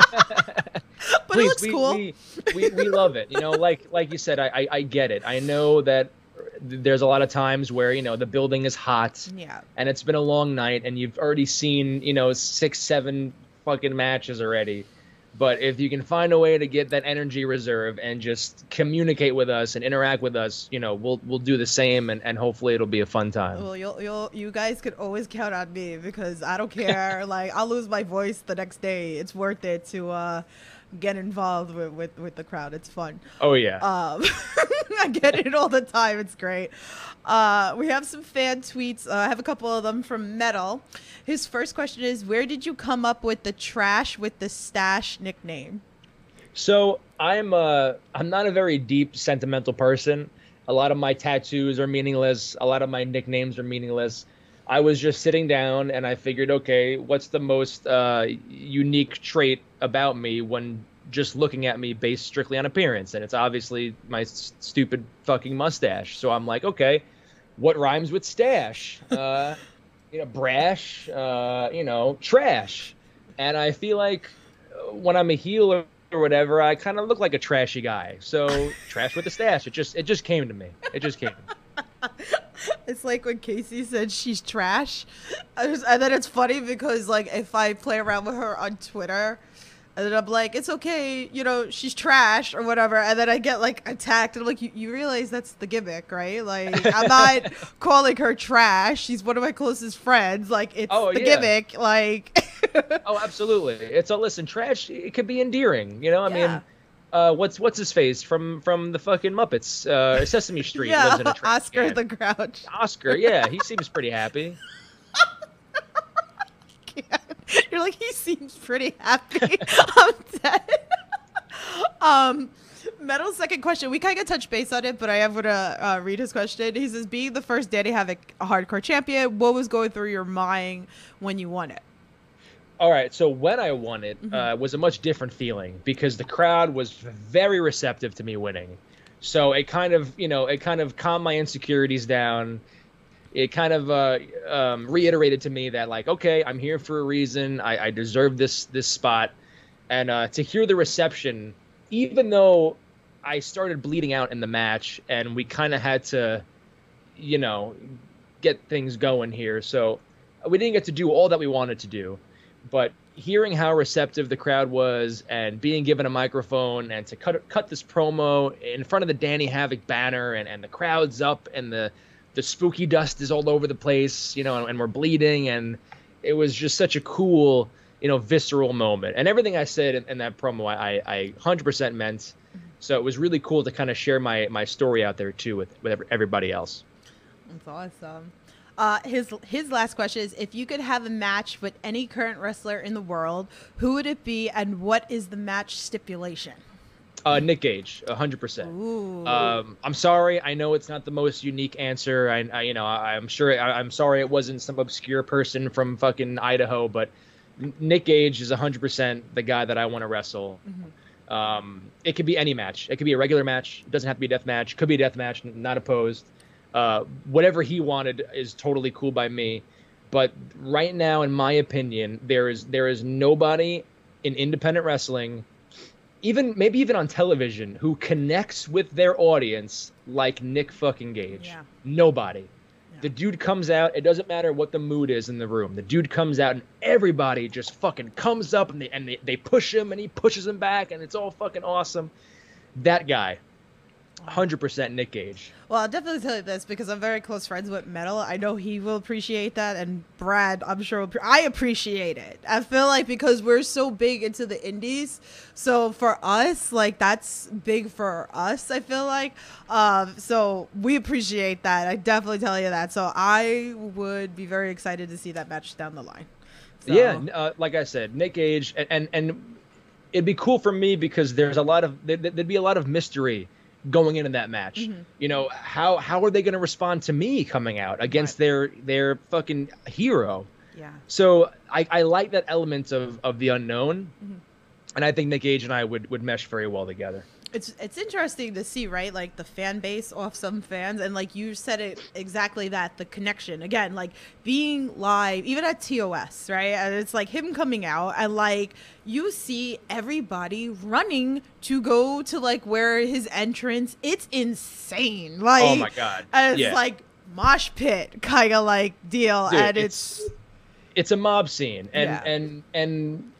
Speaker 1: But
Speaker 2: Please,
Speaker 1: it looks
Speaker 2: we,
Speaker 1: cool.
Speaker 2: we, we, we love it. You know, like like you said, I, I, I get it. I know that there's a lot of times where, you know, the building is hot
Speaker 1: Yeah.
Speaker 2: and it's been a long night and you've already seen, you know, six, seven fucking matches already. But if you can find a way to get that energy reserve and just communicate with us and interact with us, you know, we'll we'll do the same, and, and hopefully it'll be a fun time.
Speaker 1: Well, you'll, you'll, you guys could always count on me because I don't care. Like, I'll lose my voice the next day. It's worth it to uh, get involved with, with, with the crowd. It's fun.
Speaker 2: Oh yeah.
Speaker 1: Um, I get it all the time. It's great. Uh, we have some fan tweets. Uh, I have a couple of them from Metal. His first question is, where did you come up with the trash with the stash nickname?
Speaker 2: So I'm uh I'm not a very deep sentimental person. A lot of my tattoos are meaningless. A lot of my nicknames are meaningless. I was just sitting down and I figured, okay, what's the most uh, unique trait about me when just looking at me based strictly on appearance? And it's obviously my s- stupid fucking mustache. So I'm like, okay, what rhymes with stash? Uh, you know, brash, uh, you know, trash. And I feel like uh, when I'm a heel or, or whatever, I kind of look like a trashy guy. So trash with a stash. It just it just came to me. It just came to me.
Speaker 1: It's like when Casey said she's trash. I just, and then it's funny because, like, if I play around with her on Twitter, and then I'm like, it's okay, you know, she's trash or whatever. And then I get, like, attacked. And I'm like, you, you realize that's the gimmick, right? Like, I'm not calling her trash. She's one of my closest friends. Like, it's
Speaker 2: Oh,
Speaker 1: the
Speaker 2: yeah.
Speaker 1: gimmick. Like,
Speaker 2: Oh, absolutely. It's a listen. Trash. It could be endearing. You know. I
Speaker 1: Yeah.
Speaker 2: mean, uh, what's what's his face from from the fucking Muppets? Uh, Sesame Street
Speaker 1: yeah,
Speaker 2: lives in a trash
Speaker 1: Oscar
Speaker 2: can.
Speaker 1: the Grouch.
Speaker 2: Oscar. Yeah, he seems pretty happy.
Speaker 1: You're like, he seems pretty happy. I'm dead. um, Metal's second question. We kind of touched base on it, but I am going to uh, read his question. He says, being the first Danny Havoc hardcore champion, what was going through your mind when you won it?
Speaker 2: All right, so when I won it,
Speaker 1: Mhm.
Speaker 2: uh, was a much different feeling because the crowd was very receptive to me winning. So it kind of, you know, it kind of calmed my insecurities down. It kind of uh, um, reiterated to me that, like, okay, I'm here for a reason. I, I deserve this this spot. And uh, to hear the reception, even though I started bleeding out in the match and we kind of had to, you know, get things going here. So we didn't get to do all that we wanted to do. But hearing how receptive the crowd was and being given a microphone and to cut cut this promo in front of the Danny Havoc banner and, and the crowd's up and the the spooky dust is all over the place, you know, and, and we're bleeding, and it was just such a cool, you know, visceral moment. And everything I said in, in that promo, I, I one hundred percent meant. So it was really cool to kind of share my, my story out there, too, with, with everybody else.
Speaker 1: That's awesome. Uh, his his last question is, if you could have a match with any current wrestler in the world, who would it be, and what is the match stipulation?
Speaker 2: Uh, Nick Gage, one hundred percent.
Speaker 1: Ooh.
Speaker 2: Um, I'm sorry. I know it's not the most unique answer. I, I you know, I, I'm sure. I, I'm sorry it wasn't some obscure person from fucking Idaho, but Nick Gage is one hundred percent the guy that I want to wrestle. Mm-hmm. Um, it could be any match. It could be a regular match. It doesn't have to be a death match. It could be a death match, not opposed. Uh, whatever he wanted is totally cool by me. But right now, in my opinion, there is there is nobody in independent wrestling, even maybe even on television, who connects with their audience like Nick fucking Gage.
Speaker 1: Yeah.
Speaker 2: Nobody.
Speaker 1: Yeah.
Speaker 2: The dude comes out. It doesn't matter what the mood is in the room. The dude comes out and everybody just fucking comes up and they and they, they push him and he pushes them back and it's all fucking awesome. That guy. one hundred percent Nick Gage.
Speaker 1: Well, I'll definitely tell you this because I'm very close friends with Metal. I know he will appreciate that, and Brad, I'm sure, will, I appreciate it. I feel like because we're so big into the indies, so for us, like, that's big for us, I feel like. Um, so we appreciate that. I definitely tell you that. So I would be very excited to see that match down the line. So.
Speaker 2: Yeah, uh, like I said, Nick Gage, and, and, and it'd be cool for me because there's a lot of, there, there'd be a lot of mystery going into that match. Mm-hmm. You know, how how are they going to respond to me coming out against right. their their fucking hero?
Speaker 1: Yeah.
Speaker 2: So I, I like that element of, of the unknown,
Speaker 1: mm-hmm.
Speaker 2: and I think Nick Gage and I would, would mesh very well together.
Speaker 1: It's it's interesting to see, right? Like the fan base off some fans, and like you said it exactly that, the connection again, like being live, even at T O S, right? And it's like him coming out, and like you see everybody running to go to like where his entrance. It's insane, like
Speaker 2: oh my god,
Speaker 1: and it's
Speaker 2: yeah.
Speaker 1: like mosh pit kind of like deal,
Speaker 2: Dude,
Speaker 1: and it's,
Speaker 2: it's it's a mob scene, and
Speaker 1: yeah.
Speaker 2: and and.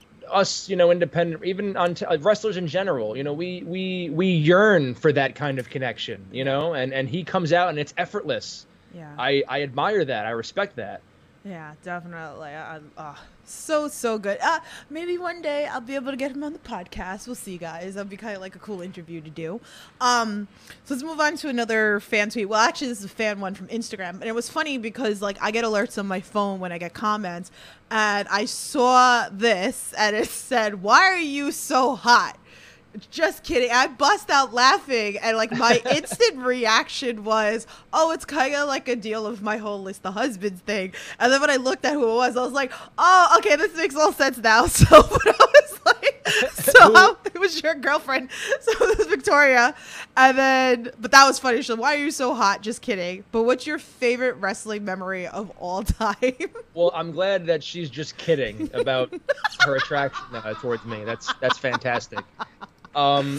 Speaker 2: Us, you know, independent, even on t- wrestlers in general, you know, we we we yearn for that kind of connection, you know, and and he comes out and it's effortless.
Speaker 1: Yeah,
Speaker 2: I I admire that. I respect that.
Speaker 1: Yeah, definitely. I, uh, so, so good. Uh, maybe one day I'll be able to get him on the podcast. We'll see, guys. That'd be kind of like a cool interview to do. Um, so let's move on to another fan tweet. Well, actually, this is a fan one from Instagram. And it was funny because, like, I get alerts on my phone when I get comments. And I saw this, and it said, "Why are you so hot?" Just kidding. I bust out laughing, and like my instant reaction was, oh, it's kind of like a deal of my whole list of husbands thing. And then when I looked at who it was, I was like, oh, okay, this makes all sense now. So but I was like, so how, it was your girlfriend. So it was Victoria. And then, but that was funny. She's like, why are you so hot? Just kidding. But what's your favorite wrestling memory of all time?
Speaker 2: Well, I'm glad that she's just kidding about her attraction uh, towards me. That's that's fantastic. Um,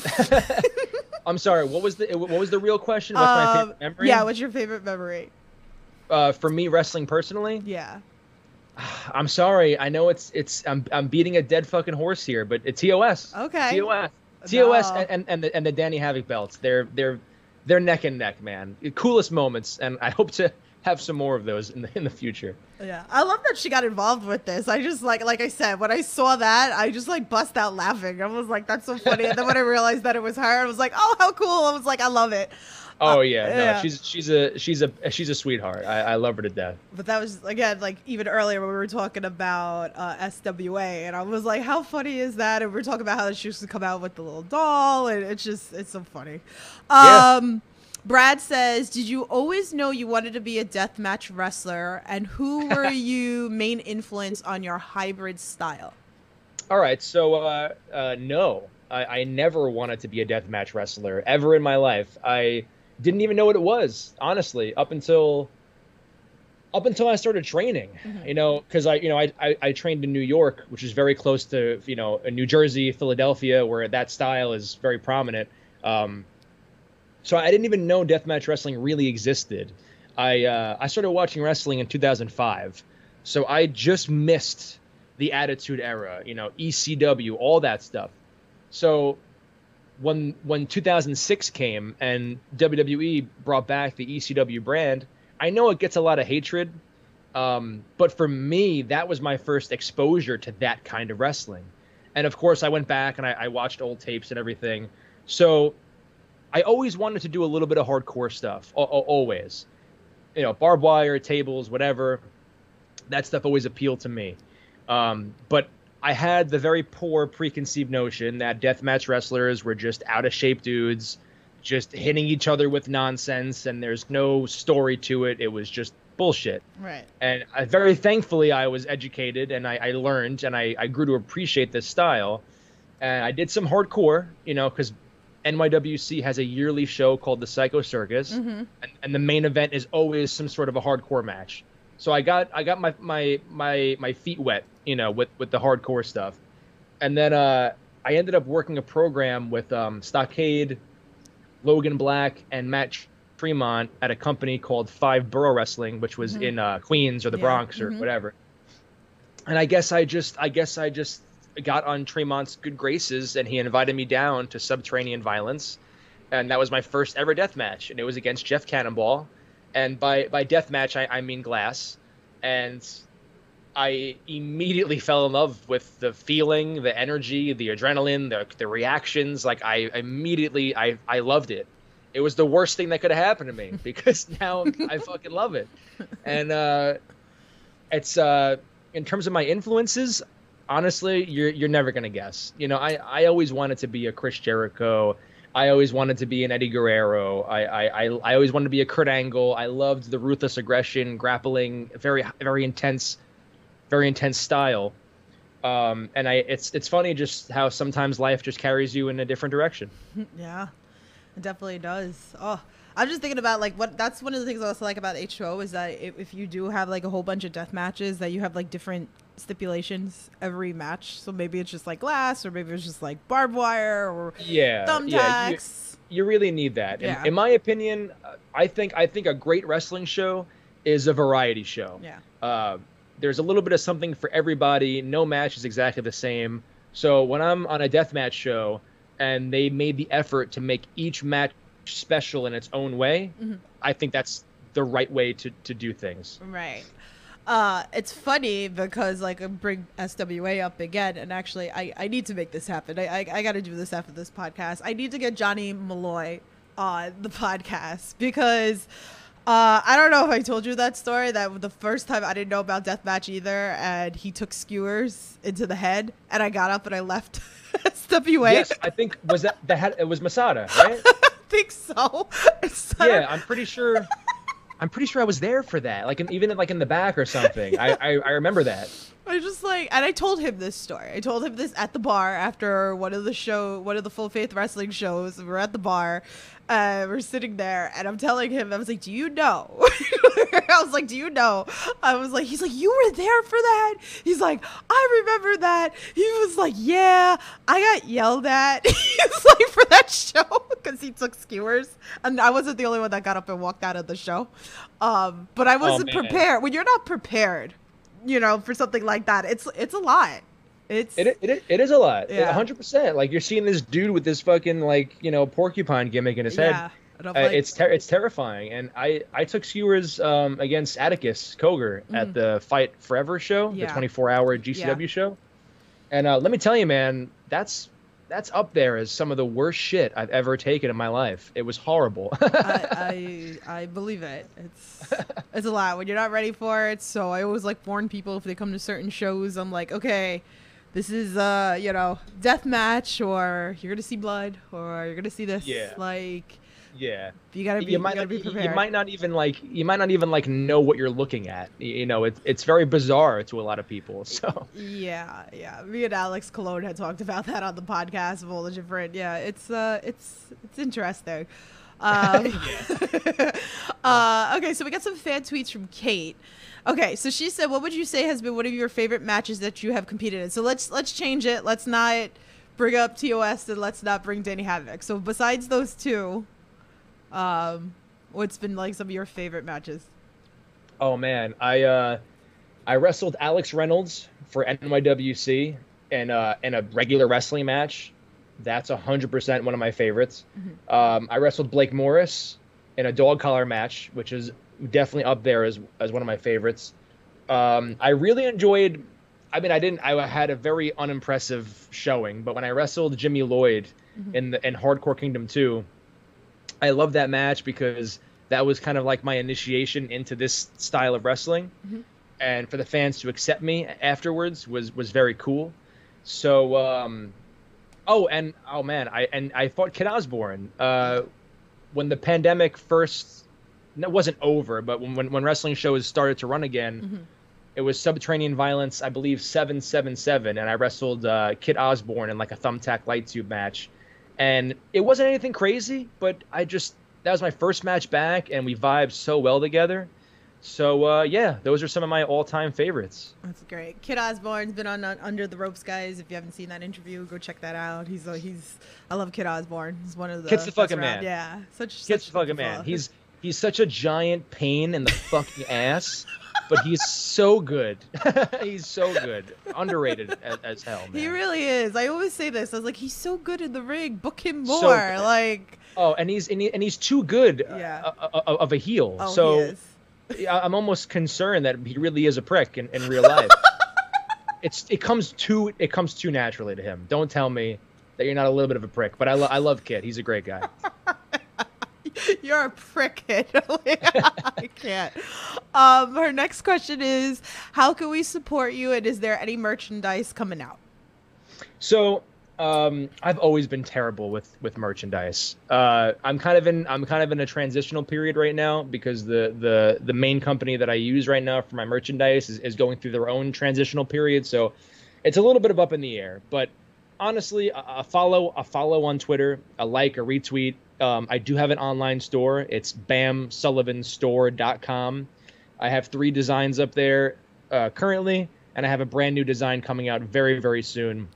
Speaker 2: I'm sorry. What was the what was the real question? What's my favorite memory?
Speaker 1: Yeah, what's your favorite memory?
Speaker 2: Uh, for me, wrestling personally.
Speaker 1: Yeah.
Speaker 2: I'm sorry. I know it's it's I'm I'm beating a dead fucking horse here, but it's T O S.
Speaker 1: Okay.
Speaker 2: T O S. T O S
Speaker 1: no.
Speaker 2: and, and and the and the Danny Havoc belts. They're they're they're neck and neck, man. Coolest moments, and I hope to have some more of those in the in the future.
Speaker 1: Yeah, I love that she got involved with this. I just like, like I said, when I saw that, I just like bust out laughing. I was like, "That's so funny!" And then when I realized that it was her, I was like, "Oh, how cool!" I was like, "I love it."
Speaker 2: Oh
Speaker 1: uh,
Speaker 2: yeah, no,
Speaker 1: yeah.
Speaker 2: she's she's a she's a she's a sweetheart. I, I love her to death.
Speaker 1: But that was again like even earlier when we were talking about uh, S W A, and I was like, "How funny is that?" And we were talking about how she used to come out with the little doll, and it's just it's so funny.
Speaker 2: Yeah.
Speaker 1: Um, Brad says, did you always know you wanted to be a deathmatch wrestler? And who were you main influence on your hybrid style?
Speaker 2: All right, so uh, uh, no, I, I never wanted to be a deathmatch wrestler ever in my life. I didn't even know what it was, honestly, up until up until I started training.
Speaker 1: Mm-hmm.
Speaker 2: You know, because I, you know, I, I I trained in New York, which is very close to, you know, New Jersey, Philadelphia, where that style is very prominent. Um, so I didn't even know deathmatch wrestling really existed. I uh, I started watching wrestling in two thousand five, so I just missed the Attitude Era, you know, E C W, all that stuff. So when when two thousand six came and W W E brought back the E C W brand, I know it gets a lot of hatred, um, but for me, that was my first exposure to that kind of wrestling. And of course, I went back and I, I watched old tapes and everything. So I always wanted to do a little bit of hardcore stuff, always. You know, barbed wire, tables, whatever. That stuff always appealed to me. Um, but I had the very poor preconceived notion that deathmatch wrestlers were just out of shape dudes, just hitting each other with nonsense, and there's no story to it. It was just bullshit.
Speaker 1: Right.
Speaker 2: And I, very thankfully, I was educated and I, I learned and I, I grew to appreciate this style. And I did some hardcore, you know, because N Y W C has a yearly show called the Psycho Circus,
Speaker 1: Mm-hmm.
Speaker 2: and, and the main event is always some sort of a hardcore match. So I got I got my my my my feet wet, you know, with with the hardcore stuff, and then uh, I ended up working a program with um, Stockade, Logan Black, and Matt Tremont at a company called Five Borough Wrestling, which was
Speaker 1: Mm-hmm.
Speaker 2: in uh, Queens or the
Speaker 1: Yeah.
Speaker 2: Bronx or
Speaker 1: Mm-hmm.
Speaker 2: whatever. And I guess I just I guess I just got on Tremont's good graces, and he invited me down to Subterranean Violence, and that was my first ever death match, and it was against Jeff Cannonball. And by, by death match, I, I mean glass. And I immediately fell in love with the feeling, the energy, the adrenaline, the, the reactions. Like, I immediately, I, I loved it. It was the worst thing that could have happened to me, because now I fucking love it. And uh, it's, uh, in terms of my influences, honestly, you're, you're never going to guess. You know, I, I always wanted to be a Chris Jericho. I always wanted to be an Eddie Guerrero. I, I, I, I always wanted to be a Kurt Angle. I loved the ruthless aggression, grappling, very, very intense, very intense style. Um, and I, it's, it's funny just how sometimes life just carries you in a different direction.
Speaker 1: Yeah, it definitely does. Oh, I'm just thinking about like what that's one of the things I also like about H two O is that if, if you do have like a whole bunch of death matches, that you have like different stipulations every match. So maybe it's just like glass, or maybe it's just like barbed wire or
Speaker 2: Yeah,
Speaker 1: thumbtacks.
Speaker 2: yeah, you, you really need that. In,
Speaker 1: Yeah.
Speaker 2: in my opinion, uh, I think I think a great wrestling show is a variety show.
Speaker 1: Yeah.
Speaker 2: Uh, there's a little bit of something for everybody. No match is exactly the same. So when I'm on a deathmatch show and they made the effort to make each match special in its own way,
Speaker 1: Mm-hmm.
Speaker 2: I think that's the right way to, to do things.
Speaker 1: Right. Uh, it's funny because like I bring S W A up again, and actually I, I need to make this happen. I I, I got to do this after this podcast. I need to get Johnny Malloy on the podcast because uh, I don't know if I told you that story, that the first time I didn't know about deathmatch either, and he took skewers into the head, and I got up and I left S W A.
Speaker 2: Yes, I think was that that had it was Masada, right?
Speaker 1: I think so. It's
Speaker 2: Yeah, I'm pretty sure. I'm pretty sure I was there for that, like in, even in, like in the back or something. I, I I remember that.
Speaker 1: I just like, and I told him this story. I told him this at the bar after one of the show, one of the Full Faith Wrestling shows. We're at the bar, uh, we're sitting there, and I'm telling him, I was like, "Do you know?" I was like, "Do you know?" I was like, "He's like, you were there for that?" He's like, "I remember that." He was like, "Yeah, I got yelled at." He's like, for that show because he took skewers, and I wasn't the only one that got up and walked out of the show. Um, but I wasn't
Speaker 2: man.
Speaker 1: prepared. When you're not prepared, you know, for something like that, it's it's a lot. It's
Speaker 2: It it, it is a lot.
Speaker 1: Yeah.
Speaker 2: one hundred percent. Like you're seeing this dude with this fucking like, you know, porcupine gimmick in his
Speaker 1: yeah.
Speaker 2: head.
Speaker 1: And I'm
Speaker 2: Uh,
Speaker 1: like,
Speaker 2: it's ter- it's terrifying. And I I took skewers um against Atticus Koger at the Fight Forever show,
Speaker 1: Mm. Yeah.
Speaker 2: the twenty-four hour G C W show. And uh, let me tell you, man, that's that's up there as some of the worst shit I've ever taken in my life. It was horrible.
Speaker 1: I, I I believe it. It's it's a lot when you're not ready for it. So I always like warn people if they come to certain shows. I'm like, okay, this is uh you know death match, or you're gonna see blood, or you're gonna see this.
Speaker 2: Yeah.
Speaker 1: Like,
Speaker 2: Yeah.
Speaker 1: You gotta be.
Speaker 2: You
Speaker 1: You,
Speaker 2: might
Speaker 1: gotta
Speaker 2: not,
Speaker 1: be
Speaker 2: you
Speaker 1: prepared.
Speaker 2: might not even like you might not even like know what you're looking at. Y- You know, it's it's very bizarre to a lot of people. So
Speaker 1: Yeah, yeah. Me and Alex Cologne had talked about that on the podcast of all the different. Yeah, it's uh, it's it's interesting. Um, uh, okay, so we got some fan tweets from Kate. Okay, so she said, "What would you say has been one of your favorite matches that you have competed in?" So let's let's change it. Let's not bring up T O S and let's not bring Danny Havoc. So besides those two, um, what's been like some of your favorite matches?
Speaker 2: oh man, I uh I wrestled Alex Reynolds for N Y W C in uh in a regular wrestling match. That's one hundred percent one of my favorites. Um, I wrestled Blake Morris in a dog collar match, which is definitely up there as as one of my favorites. Um, I really enjoyed. I mean, I didn't. I had a very unimpressive showing, but when I wrestled Jimmy Lloyd in the in Hardcore Kingdom two, I loved that match because that was kind of like my initiation into this style of wrestling, and for the fans to accept me afterwards was was very cool. So, um, oh, and oh man, I and I fought Kid Osborne uh, when the pandemic first. No, it wasn't over, but when, when when wrestling shows started to run again, it was Subterranean Violence, I believe seven seven seven, and I wrestled uh, Kid Osborne in like a thumbtack light tube match, and it wasn't anything crazy, but I just that was my first match back, and we vibed so well together. So uh, yeah, those are some of my all-time favorites.
Speaker 1: That's great. Kid Osborne's been on, on Under the Ropes, guys. If you haven't seen that interview, go check that out. He's uh, he's I love Kid Osborne. He's one of the
Speaker 2: Kid's the
Speaker 1: best
Speaker 2: fucking
Speaker 1: around.
Speaker 2: man.
Speaker 1: Yeah, such
Speaker 2: Kid's
Speaker 1: such
Speaker 2: the fucking man. He's he's such a giant pain in the fucking ass, but he's so good. He's so good. Underrated as, as hell, man.
Speaker 1: He really is. I always say this. I was like, he's so good in the ring. Book him more.
Speaker 2: So good.
Speaker 1: Like,
Speaker 2: Oh, and he's and, he, and he's too good
Speaker 1: Yeah.
Speaker 2: uh, uh, of a heel.
Speaker 1: oh,
Speaker 2: so
Speaker 1: he is.
Speaker 2: I- I'm almost concerned that he really is a prick in, in real life. it's it comes too it comes too naturally to him. Don't tell me that you're not a little bit of a prick. But I lo- I love Kid. He's a great guy.
Speaker 1: You're a prick, kid. I can't. Um, her next question is, how can we support you, and is there any merchandise coming out?
Speaker 2: So um, I've always been terrible with with merchandise. Uh, I'm kind of in I'm kind of in a transitional period right now because the the the main company that I use right now for my merchandise is, is going through their own transitional period. So it's a little bit of up in the air. But honestly, a, a follow a follow on Twitter, a like, a retweet. Um, I do have an online store. It's bam sullivan store dot com. I have three designs up there uh, currently, and I have a brand new design coming out very, very soon.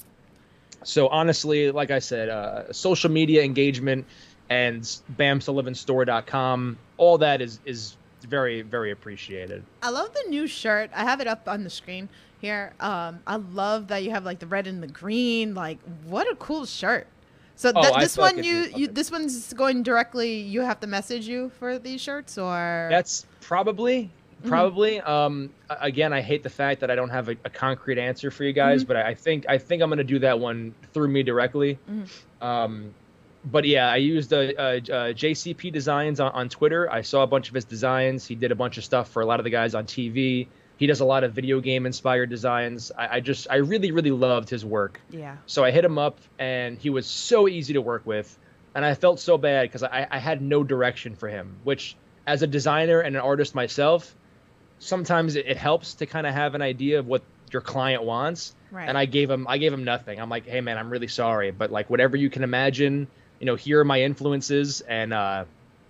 Speaker 2: So honestly, like I said, uh, social media engagement and bam sullivan store dot com, all that is is very, very appreciated.
Speaker 1: I love the new shirt. I have it up on the screen here. Um, I love that you have like the red and the green. Like, what a cool shirt. So
Speaker 2: Oh,
Speaker 1: th-
Speaker 2: I
Speaker 1: this one,
Speaker 2: fucking
Speaker 1: you,
Speaker 2: love
Speaker 1: you
Speaker 2: it.
Speaker 1: this one's going directly. You have to message you for these shirts, or
Speaker 2: That's probably probably um a- again, I hate the fact that I don't have a, a concrete answer for you guys, but I I think I think I'm gonna do that one through me directly. Um, but yeah, I used uh, uh, uh, J C P Designs on, on Twitter. I saw a bunch of his designs. He did a bunch of stuff for a lot of the guys on T V. He does a lot of video game inspired designs. I, I just I really really loved his work.
Speaker 1: yeah.
Speaker 2: So I hit him up, and he was so easy to work with, and I felt so bad because I, I had no direction for him. Which, as a designer and an artist myself, sometimes it, it helps to kind of have an idea of what your client wants.
Speaker 1: Right.
Speaker 2: And I gave him I gave him nothing. I'm like, hey man, I'm really sorry, but like whatever you can imagine, you know, here are my influences, and uh,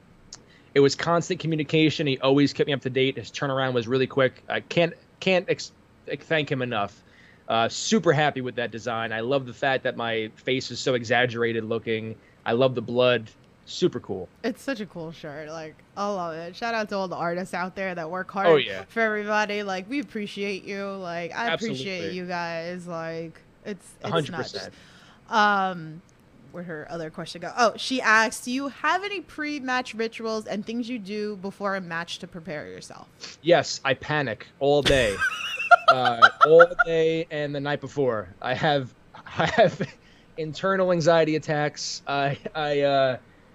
Speaker 2: it was constant communication. He always kept me up to date. His turnaround was really quick. I can't can't ex- thank him enough. Uh, super happy with that design. I love the fact that my face is so exaggerated looking. I love the blood. Super cool.
Speaker 1: It's such a cool shirt. Like, I love it. Shout out to all the artists out there that work hard
Speaker 2: Oh, yeah.
Speaker 1: for everybody. Like, we appreciate you. Like, I appreciate
Speaker 2: Absolutely.
Speaker 1: you guys. Like, it's it's
Speaker 2: one hundred
Speaker 1: nuts.
Speaker 2: percent.
Speaker 1: Um, where'd her other question go? Oh, she asked, do you have any pre-match rituals and things you do before a match to prepare yourself?
Speaker 2: Yes, I panic all day. uh, all day and the night before. I have I have internal anxiety attacks. I I uh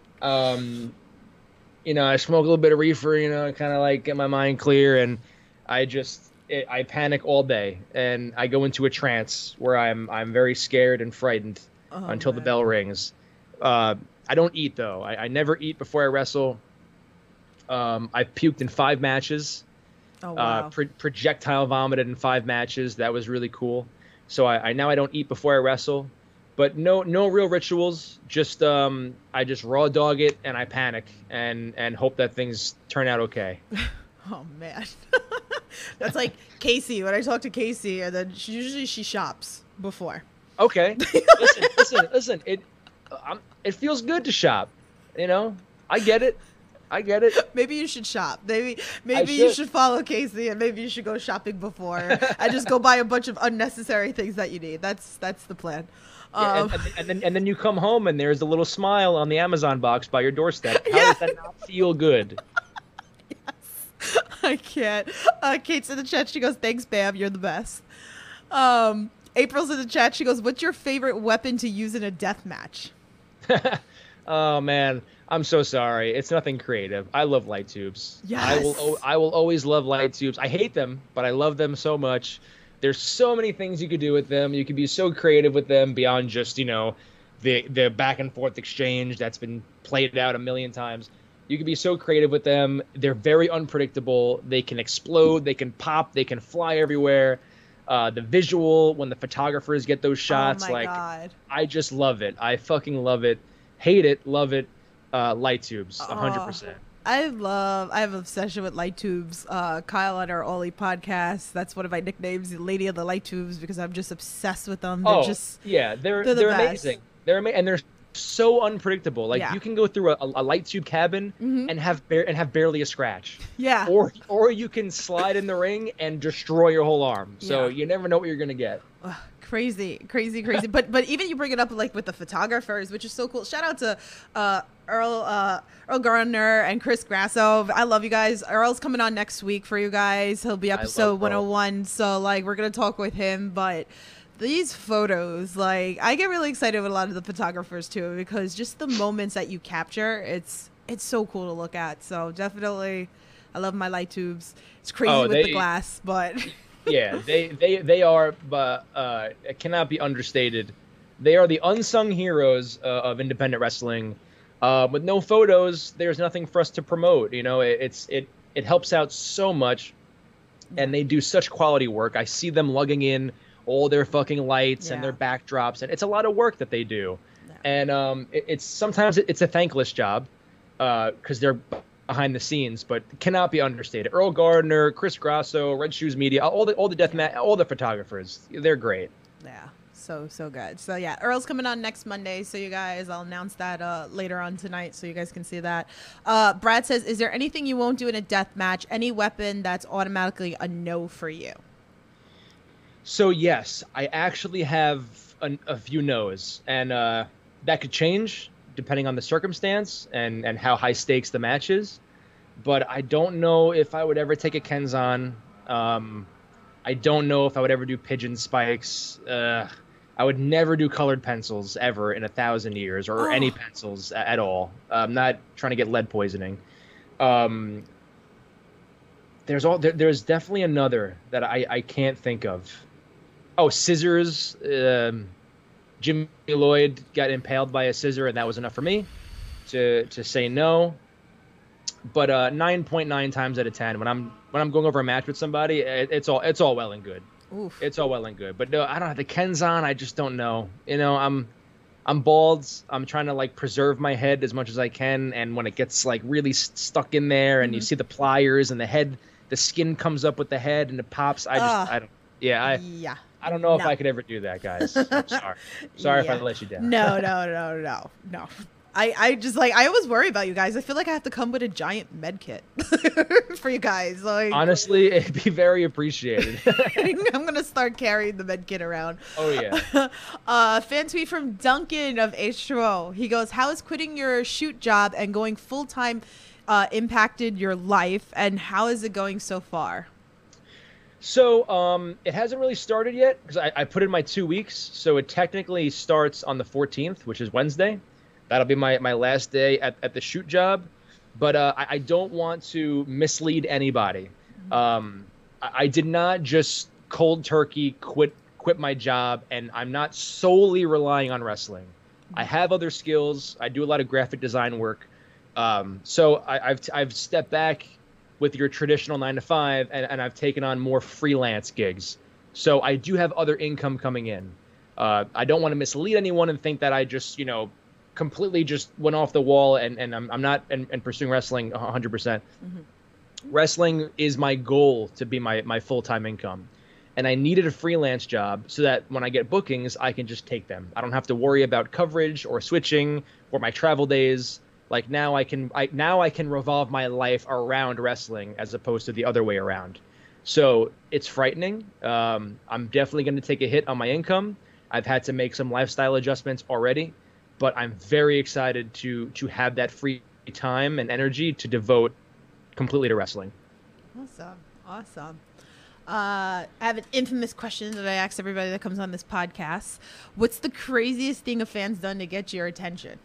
Speaker 2: um you know, I smoke a little bit of reefer, you know, kind of like get my mind clear, and I just it, I panic all day, and I go into a trance where I'm I'm very scared and frightened
Speaker 1: Oh,
Speaker 2: until the
Speaker 1: man.
Speaker 2: bell rings. Uh, I don't eat though. I, I never eat before I wrestle. Um, I've puked in five matches.
Speaker 1: Oh
Speaker 2: Uh,
Speaker 1: wow.
Speaker 2: pro- projectile vomited in five matches. That was really cool. So I, I now I don't eat before I wrestle, but no no real rituals. Just um, I just raw dog it and I panic and and hope that things turn out okay.
Speaker 1: Oh man. That's like Casey. When I talk to Casey, and then she, usually she shops before.
Speaker 2: Okay. listen, listen, listen. It um, it feels good to shop. You know, I get it. I get it.
Speaker 1: Maybe you should shop. Maybe maybe
Speaker 2: should.
Speaker 1: you should follow Casey, and maybe you should go shopping before and just go buy a bunch of unnecessary things that you need. That's that's the plan.
Speaker 2: Yeah,
Speaker 1: Um,
Speaker 2: and, and, and then and then you come home and there's a little smile on the Amazon box by your doorstep. How
Speaker 1: Yeah.
Speaker 2: does that not feel good?
Speaker 1: I can't. Uh, Kate's in the chat. She goes, "Thanks, Bam. You're the best." Um, April's in the chat. She goes, "What's your favorite weapon to use in a death match?"
Speaker 2: Oh man, I'm so sorry. It's nothing creative. I love light tubes. I will.
Speaker 1: Yes.
Speaker 2: al- I will always love light tubes. I hate them, but I love them so much. There's so many things you could do with them. You could be so creative with them beyond just you know, the the back and forth exchange that's been played out a million times. You can be so creative with them. They're very unpredictable. They can explode. They can pop. They can fly everywhere. Uh, the visual when the photographers get those shots,
Speaker 1: oh my
Speaker 2: like
Speaker 1: god.
Speaker 2: I just love it. I fucking love it. Hate it, love it. Uh, light tubes, one hundred percent.
Speaker 1: I love, I have an obsession with light tubes. Uh, Kyle on our Ollie podcast, that's one of my nicknames, the Lady of the Light Tubes, because I'm just obsessed with them. They're
Speaker 2: Oh,
Speaker 1: just,
Speaker 2: yeah, they're
Speaker 1: they're
Speaker 2: they're,
Speaker 1: the best.
Speaker 2: amazing. They're ama- and they're so unpredictable. Like
Speaker 1: Yeah.
Speaker 2: you can go through a, a light tube cabin
Speaker 1: Mhm.
Speaker 2: and have bar- and have barely a scratch.
Speaker 1: yeah.
Speaker 2: Or or you can slide in the ring and destroy your whole arm. So
Speaker 1: Yeah.
Speaker 2: you never know what you're gonna get.
Speaker 1: Ugh, crazy, crazy, crazy. but but even you bring it up like with the photographers, which is so cool. Shout out to uh, Earl uh, Earl Gardner and Chris Grasso. I love you guys. Earl's coming on next week for you guys. He'll be
Speaker 2: love
Speaker 1: episode
Speaker 2: Earl.
Speaker 1: one oh one. So like we're gonna talk with him, but. These photos, like I get really excited with a lot of the photographers too, because just the moments that you capture, it's it's so cool to look at. So definitely, I love my light tubes. It's crazy
Speaker 2: Oh,
Speaker 1: with
Speaker 2: they-
Speaker 1: the glass, but
Speaker 2: Yeah, they they they are, but uh, it cannot be understated. They are the unsung heroes uh, of independent wrestling. Uh, with no photos, there's nothing for us to promote. You know, it, it's it it helps out so much, and they do such quality work. I see them lugging in all their fucking lights
Speaker 1: Yeah.
Speaker 2: and their backdrops, and it's a lot of work that they do.
Speaker 1: Yeah.
Speaker 2: And um, it, it's sometimes it, it's a thankless job because they're behind the scenes, but cannot be understated. Earl Gardner, Chris Grasso, Red Shoes Media, all the all the death mat, all the photographers, they're great.
Speaker 1: yeah, so so good. So yeah, Earl's coming on next Monday. So you guys, I'll announce that uh, later on tonight, so you guys can see that. Uh, Brad says, "Is there anything you won't do in a death match? Any weapon that's automatically a no for you?"
Speaker 2: So yes, I actually have an, a few no's, and uh, that could change depending on the circumstance and, and how high stakes the match is. But I don't know if I would ever take a Kenzan. Um, I don't know if I would ever do pigeon spikes. Uh, I would never do colored pencils ever in a thousand years, or
Speaker 1: Oh.
Speaker 2: any pencils a- at all. I'm not trying to get lead poisoning. Um, there's all there, there's definitely another that I, I can't think of. Oh, scissors. Um, Jimmy Lloyd got impaled by a scissor, and that was enough for me to to say no. But uh, nine point nine times out of ten, when I'm when I'm going over a match with somebody, it, it's all it's all well and good.
Speaker 1: Oof.
Speaker 2: It's all well and good. But no, I don't have the Kenzan. I just don't know. You know, I'm I'm bald. I'm trying to like preserve my head as much as I can, and when it gets like really s- stuck in there, and you
Speaker 1: Mhm.
Speaker 2: see the pliers and the head, the skin comes up with the head, and it pops. I just
Speaker 1: Ugh.
Speaker 2: I don't. Yeah, I.
Speaker 1: yeah.
Speaker 2: I don't know if
Speaker 1: No.
Speaker 2: I could ever do that, guys. I'm sorry. Sorry if
Speaker 1: Yeah.
Speaker 2: I let you down.
Speaker 1: No, no, no, no, no. I, I just like I always worry about you guys. I feel like I have to come with a giant med kit for you guys. Like
Speaker 2: Honestly, it'd be very appreciated.
Speaker 1: I'm gonna start carrying the med kit around.
Speaker 2: Oh yeah.
Speaker 1: uh, fan tweet from Duncan of H two O. He goes, "How has quitting your shoot job and going full time uh, impacted your life, and how is it going so far?"
Speaker 2: So um, it hasn't really started yet because I, I put in my two weeks. So it technically starts on the fourteenth, which is Wednesday. That'll be my, my last day at, at the shoot job. But uh, I, I don't want to mislead anybody. Um, I, I did not just cold turkey quit quit my job, and I'm not solely relying on wrestling. I have other skills. I do a lot of graphic design work. Um, so I, I've I've stepped back with your traditional nine to five, and, and I've taken on more freelance gigs. So I do have other income coming in. Uh, I don't want to mislead anyone and think that I just, you know, completely just went off the wall and, and I'm, I'm not and, and pursuing wrestling one hundred percent. Mm-hmm. Wrestling is my goal to be my, my full-time income. And I needed a freelance job so that when I get bookings, I can just take them. I don't have to worry about coverage or switching or my travel days. Like now I can I now I can revolve my life around wrestling as opposed to the other way around. So it's frightening. Um, I'm definitely going to take a hit on my income. I've had to make some lifestyle adjustments already, but I'm very excited to to have that free time and energy to devote completely to wrestling.
Speaker 1: Awesome. Awesome. Uh, I have an infamous question that I ask everybody that comes on this podcast. What's the craziest thing a fan's done to get your attention?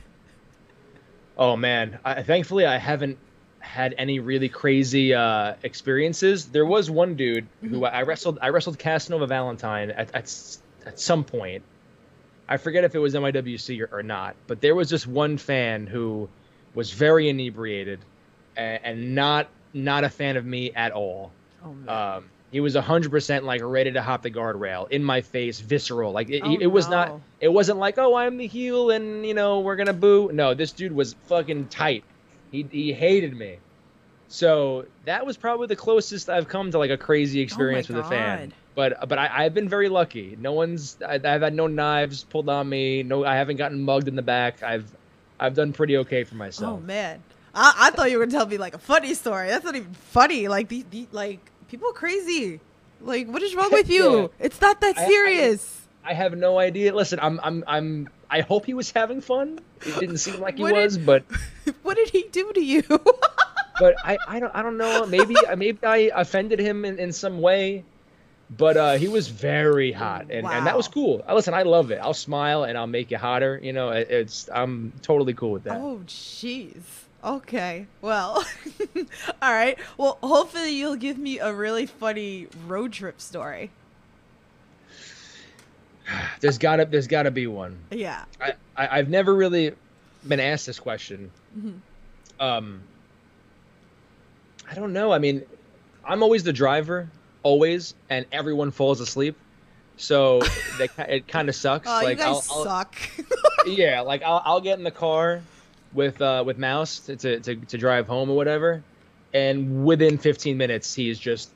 Speaker 2: Oh, man. I, thankfully, I haven't had any really crazy uh, experiences. There was one dude mm-hmm. who I wrestled I wrestled Casanova Valentine at, at, at some point. I forget if it was M I W C or, or not, but there was just one fan who was very inebriated and, and not not a fan of me at all. Oh, man. Um, he was one hundred percent like ready to hop the guardrail, in my face, visceral. Like it,
Speaker 1: oh,
Speaker 2: it was
Speaker 1: no.
Speaker 2: not. It wasn't like, oh, I'm the heel and you know we're gonna boo. No, this dude was fucking tight. He he hated me. So that was probably the closest I've come to like a crazy experience
Speaker 1: oh
Speaker 2: with
Speaker 1: God.
Speaker 2: a fan. But but I, I've been very lucky. No one's. I, I've had no knives pulled on me. No, I haven't gotten mugged in the back. I've I've done pretty okay for myself.
Speaker 1: Oh man, I, I thought you were gonna tell me like a funny story. That's not even funny. Like the, the like. People are crazy. Like, what is wrong with you? Yeah. It's not that serious.
Speaker 2: I, I, I have no idea. Listen, I'm, I'm, I'm. I hope he was having fun. It didn't seem like he
Speaker 1: what
Speaker 2: was,
Speaker 1: did,
Speaker 2: but.
Speaker 1: What did he do to you?
Speaker 2: But I, I don't, I don't know. Maybe, maybe I offended him in, in some way. But uh, he was very hot, and, wow. and that was cool. Listen, I love it. I'll smile and I'll make you hotter. You know, it, it's. I'm totally cool with that.
Speaker 1: Oh, jeez. Okay, well, all right. Well, hopefully you'll give me a really funny road trip story.
Speaker 2: There's gotta, there's gotta be one.
Speaker 1: Yeah.
Speaker 2: I, I I've never really been asked this question. Mm-hmm. Um. I don't know. I mean, I'm always the driver, always, and everyone falls asleep. So they, it kind of sucks.
Speaker 1: Oh,
Speaker 2: like,
Speaker 1: you guys
Speaker 2: I'll,
Speaker 1: suck.
Speaker 2: I'll, yeah, like I'll, I'll get in the car with uh with Mouse to, to to to drive home or whatever, and within fifteen minutes he's just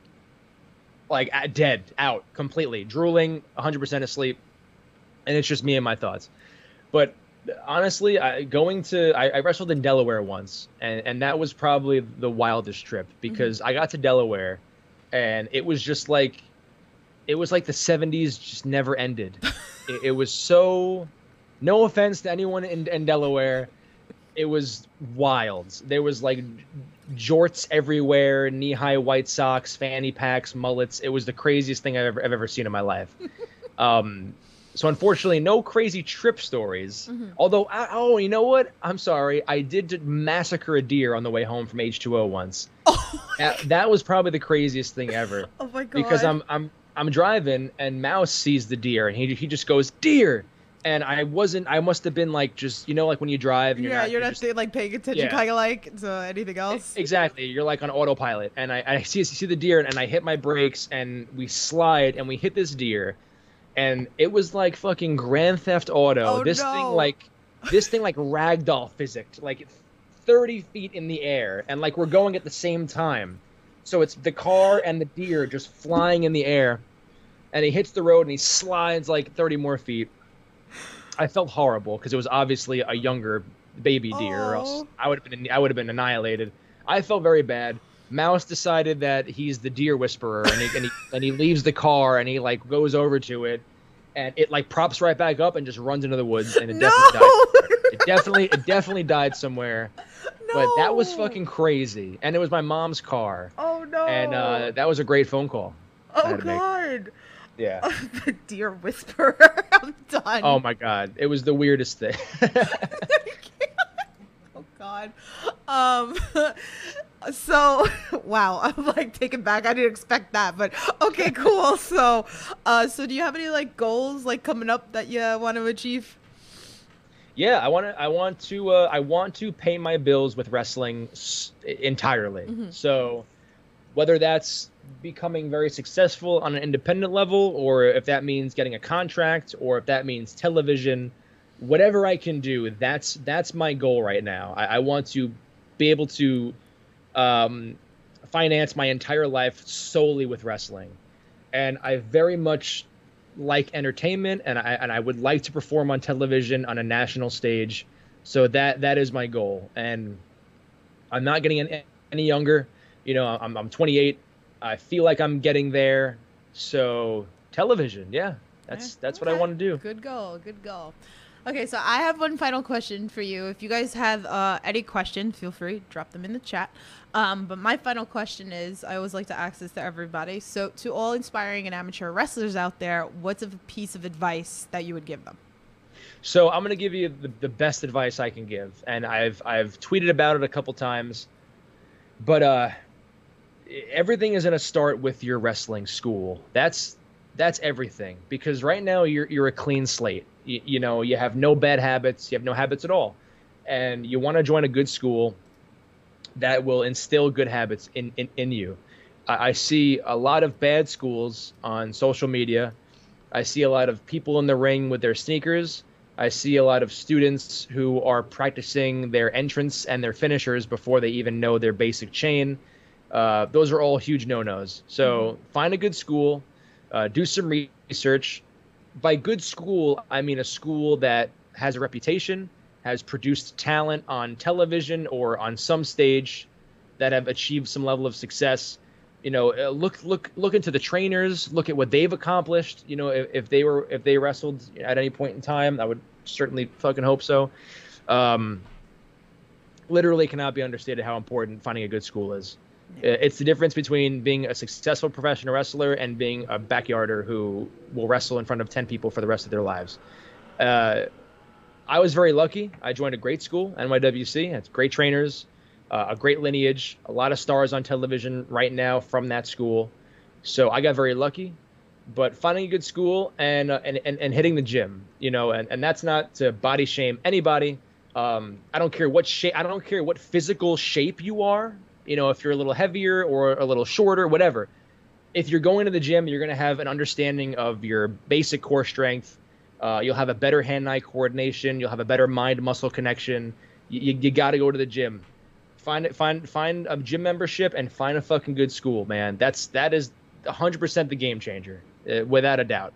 Speaker 2: like dead out completely, drooling, one hundred percent asleep, and it's just me and my thoughts. But honestly, I going to I, I wrestled in Delaware once, and and that was probably the wildest trip because mm-hmm. I got to Delaware and it was just like it was like the seventies just never ended. it, it was so, no offense to anyone in, in Delaware, it was wild. There was like jorts everywhere, knee-high white socks, fanny packs, mullets. It was the craziest thing I've ever, I've ever seen in my life. um, so unfortunately, no crazy trip stories. Mm-hmm. Although, I, oh, you know what? I'm sorry. I did massacre a deer on the way home from H two O once. Oh that, that was probably the craziest thing ever.
Speaker 1: Oh my God.
Speaker 2: Because I'm I'm I'm driving and Mouse sees the deer and he he just goes, deer. And I wasn't, I must have been like, just, you know, like when you drive. And you're
Speaker 1: yeah,
Speaker 2: not,
Speaker 1: you're,
Speaker 2: you're
Speaker 1: not
Speaker 2: just,
Speaker 1: like paying attention
Speaker 2: yeah.
Speaker 1: kind of like to anything else.
Speaker 2: Exactly. You're like on autopilot. And I, I see, see the deer and I hit my brakes and we slide and we hit this deer. And it was like fucking Grand Theft Auto.
Speaker 1: Oh,
Speaker 2: this
Speaker 1: no.
Speaker 2: thing like, this thing like ragdoll physics, like thirty feet in the air. And like we're going at the same time. So it's the car and the deer just flying in the air. And he hits the road and he slides like thirty more feet. I felt horrible because it was obviously a younger baby deer, or else I would have been I would have been annihilated. I felt very bad. Mouse decided that he's the deer whisperer, and he and he, and he leaves the car and he like goes over to it, and it like props right back up and just runs into the woods, and it
Speaker 1: no!
Speaker 2: definitely died. It definitely it definitely died somewhere.
Speaker 1: No.
Speaker 2: But that was fucking crazy, and it was my mom's car.
Speaker 1: Oh no!
Speaker 2: And uh, that was a great phone call.
Speaker 1: Oh God.
Speaker 2: Yeah.
Speaker 1: The deer whisperer. I'm done.
Speaker 2: Oh my God. It was the weirdest thing.
Speaker 1: Oh God. Um so wow, I'm like taken back. I didn't expect that, but okay, cool. So uh so do you have any like goals like coming up that you want to achieve?
Speaker 2: Yeah, I want to. I want to. Uh, I want to pay my bills with wrestling s- entirely.
Speaker 1: Hmm.
Speaker 2: So whether that's becoming very successful on an independent level, or if that means getting a contract, or if that means television, whatever I can do, that's that's my goal right now. I, I want to be able to um, finance my entire life solely with wrestling, and I very much like entertainment, and I and I would like to perform on television on a national stage. So that that is my goal, and I'm not getting any, any younger. You know, I'm I'm twenty-eight. I feel like I'm getting there. So television, yeah,
Speaker 1: Okay.
Speaker 2: that's that's what I
Speaker 1: Okay.
Speaker 2: want to do.
Speaker 1: Good goal. Good goal. Okay, so I have one final question for you. If you guys have uh, any questions, feel free drop them in the chat. Um, but my final question is, I always like to ask this to everybody. So, to all inspiring and amateur wrestlers out there, what's a piece of advice that you would give them?
Speaker 2: So I'm gonna give you the, the best advice I can give, and I've I've tweeted about it a couple times, but uh, everything is gonna start with your wrestling school. That's that's everything, because right now you're you're a clean slate. You, you know, you have no bad habits, you have no habits at all, and you want to join a good school that will instill good habits in in, in you. I, I see a lot of bad schools on social media. I see a lot of people in the ring with their sneakers. I see a lot of students who are practicing their entrance and their finishers before they even know their basic chain. Uh, those are all huge no-nos. So find a good school, uh, do some research. By good school, I mean a school that has a reputation, has produced talent on television or on some stage, that have achieved some level of success. You know, uh, look look look into the trainers, look at what they've accomplished. You know, if, if they were if they wrestled at any point in time, I would certainly fucking hope so. Um, literally cannot be understated how important finding a good school is. Uh, It's the difference between being a successful professional wrestler and being a backyarder who will wrestle in front of ten people for the rest of their lives. Uh, I was very lucky. I joined a great school, N Y W C. It's great trainers, uh, a great lineage, a lot of stars on television right now from that school. So I got very lucky. But finding a good school and uh, and, and and hitting the gym, you know, and, and that's not to body shame anybody. Um, I don't care what shape, I don't care what physical shape you are. You know, if you're a little heavier or a little shorter, whatever. If you're going to the gym, you're going to have an understanding of your basic core strength. Uh, you'll have a better hand-eye coordination. You'll have a better mind-muscle connection. You, you, you got to go to the gym. Find it. Find find a gym membership and find a fucking good school, man. That's that is one hundred percent the game changer, uh, without a doubt.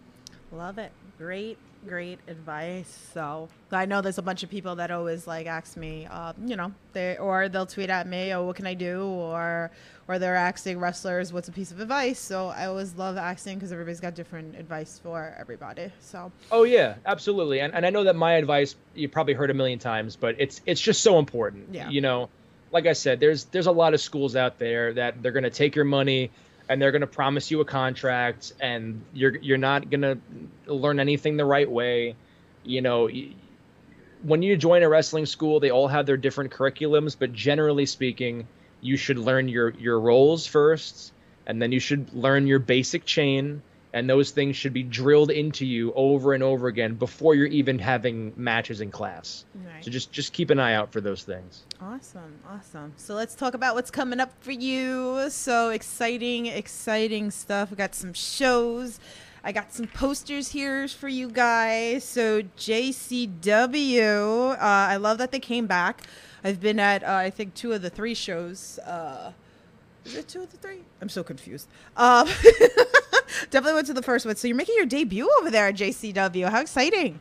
Speaker 1: Love it. Great, great advice. So I know there's a bunch of people that always like ask me, uh, you know, they or they'll tweet at me, oh, what can I do? Or or they're asking wrestlers, what's a piece of advice? So I always love asking because everybody's got different advice for everybody. So
Speaker 2: Oh yeah, absolutely. And and I know that my advice you probably heard a million times, but it's it's just so important.
Speaker 1: Yeah.
Speaker 2: You know, like I said, there's there's a lot of schools out there that they're gonna take your money and they're gonna promise you a contract, and you're you're not gonna learn anything the right way. You know, y- when you join a wrestling school, they all have their different curriculums, but generally speaking, you should learn your your roles first, and then you should learn your basic chain, and those things should be drilled into you over and over again before you're even having matches in class.
Speaker 1: right.
Speaker 2: So just just keep an eye out for those things.
Speaker 1: Awesome, awesome. So let's talk about what's coming up for you. So exciting, exciting stuff. We got some shows. I got some posters here for you guys. So J C W, uh, I love that they came back. I've been at, uh, I think, two of the three shows. Uh, is it two of the three? I'm so confused. Um, definitely went to the first one. So you're making your debut over there at J C W. How exciting.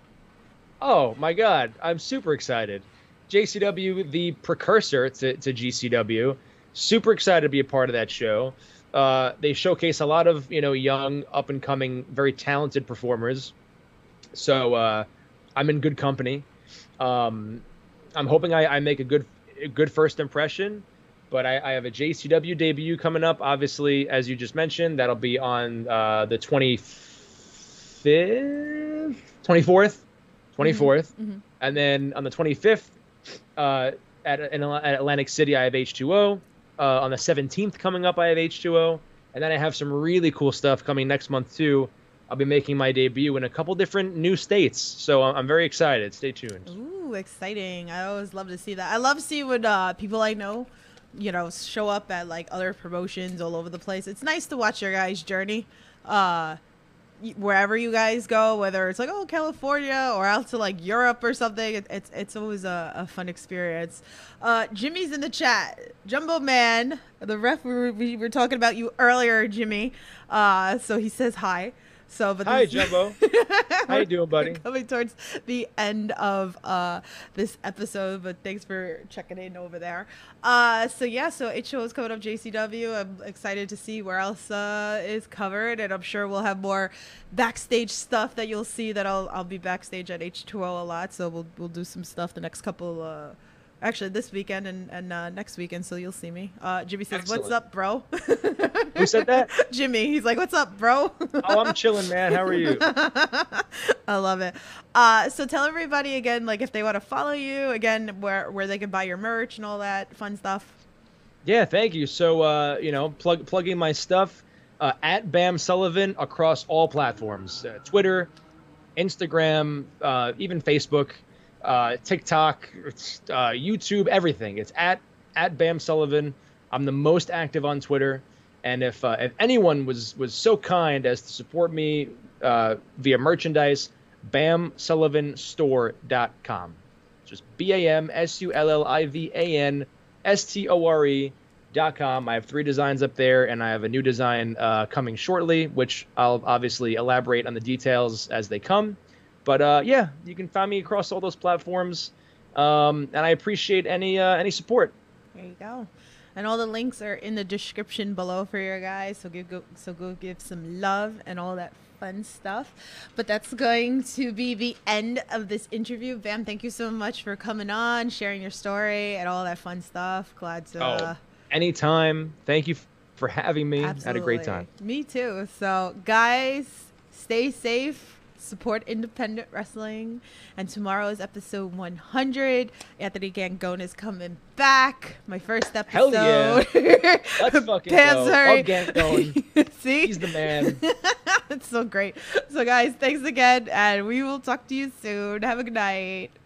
Speaker 2: Oh my God, I'm super excited. J C W, the precursor to, to G C W, super excited to be a part of that show. Uh, they showcase a lot of, you know, young, up and coming, very talented performers. So uh, I'm in good company. Um, I'm hoping I, I make a good, a good first impression. But I, I have a J C W debut coming up. Obviously, as you just mentioned, that'll be on uh, the twenty-fifth, twenty-fourth, twenty-fourth,
Speaker 1: Mm-hmm.
Speaker 2: and then on the twenty-fifth, uh, at, in, at Atlantic City, I have H two O. Uh, on the seventeenth coming up, I have H two O. And then I have some really cool stuff coming next month, too. I'll be making my debut in a couple different new states. So I'm I'm very excited. Stay tuned.
Speaker 1: Ooh, exciting. I always love to see that. I love seeing when uh, people I know, you know, show up at like other promotions all over the place. It's nice to watch your guys' journey. Uh, y- wherever you guys go, whether it's like, oh, California or out to like Europe or something, it, it's it's always a, a fun experience. Uh, Jimmy's in the chat. Jumbo Man, the ref, we were, we were talking about you earlier, Jimmy. Uh, so he says hi. So, but
Speaker 2: Hi,
Speaker 1: this-
Speaker 2: Jumbo. How you doing, buddy?
Speaker 1: Coming towards the end of uh, this episode, but thanks for checking in over there. Uh, so yeah, so H O is coming up, J C W. I'm excited to see where else uh, is covered, and I'm sure we'll have more backstage stuff that you'll see. That I'll I'll be backstage at H two O a lot, so we'll we'll do some stuff the next couple. Uh, Actually, this weekend and, and uh, next weekend, so you'll see me. Uh, Jimmy says,
Speaker 2: Excellent.
Speaker 1: "What's up, bro?"
Speaker 2: Who said that?
Speaker 1: Jimmy. He's like, "What's up, bro?"
Speaker 2: Oh, I'm chilling, man. How are you?
Speaker 1: I love it. Uh, so tell everybody again, like if they want to follow you again, where where they can buy your merch and all that fun stuff.
Speaker 2: Yeah, thank you. So, uh, you know, plug plugging my stuff uh, at Bam Sullivan across all platforms: uh, Twitter, Instagram, uh, even Facebook, uh, TikTok, uh, YouTube, everything. It's at at Bam Sullivan. I'm the most active on Twitter, and if uh, if anyone was was so kind as to support me uh, via merchandise, bam sullivan store dot com. Just B A M S U L L I V A N S T O R E dot com. I have three designs up there, and I have a new design uh, coming shortly, which I'll obviously elaborate on the details as they come. But uh, yeah, you can find me across all those platforms, um, and I appreciate any uh, any support.
Speaker 1: There you go. And all the links are in the description below for your guys. So give go so go give some love and all that fun stuff. But that's going to be the end of this interview. Bam, thank you so much for coming on, sharing your story and all that fun stuff. Glad to uh,
Speaker 2: Oh, anytime. Thank you f- for having me.
Speaker 1: absolutely.
Speaker 2: Had a great time.
Speaker 1: Me too. So guys, stay safe. Support independent wrestling, and tomorrow is episode one hundred. Anthony Gangone is coming back. My first episode.
Speaker 2: Hell yeah. Let's fucking
Speaker 1: Pam's
Speaker 2: go.
Speaker 1: hurry.
Speaker 2: Love Gangone.
Speaker 1: See?
Speaker 2: He's the man.
Speaker 1: It's so great. So guys, thanks again, and we will talk to you soon. Have a good night.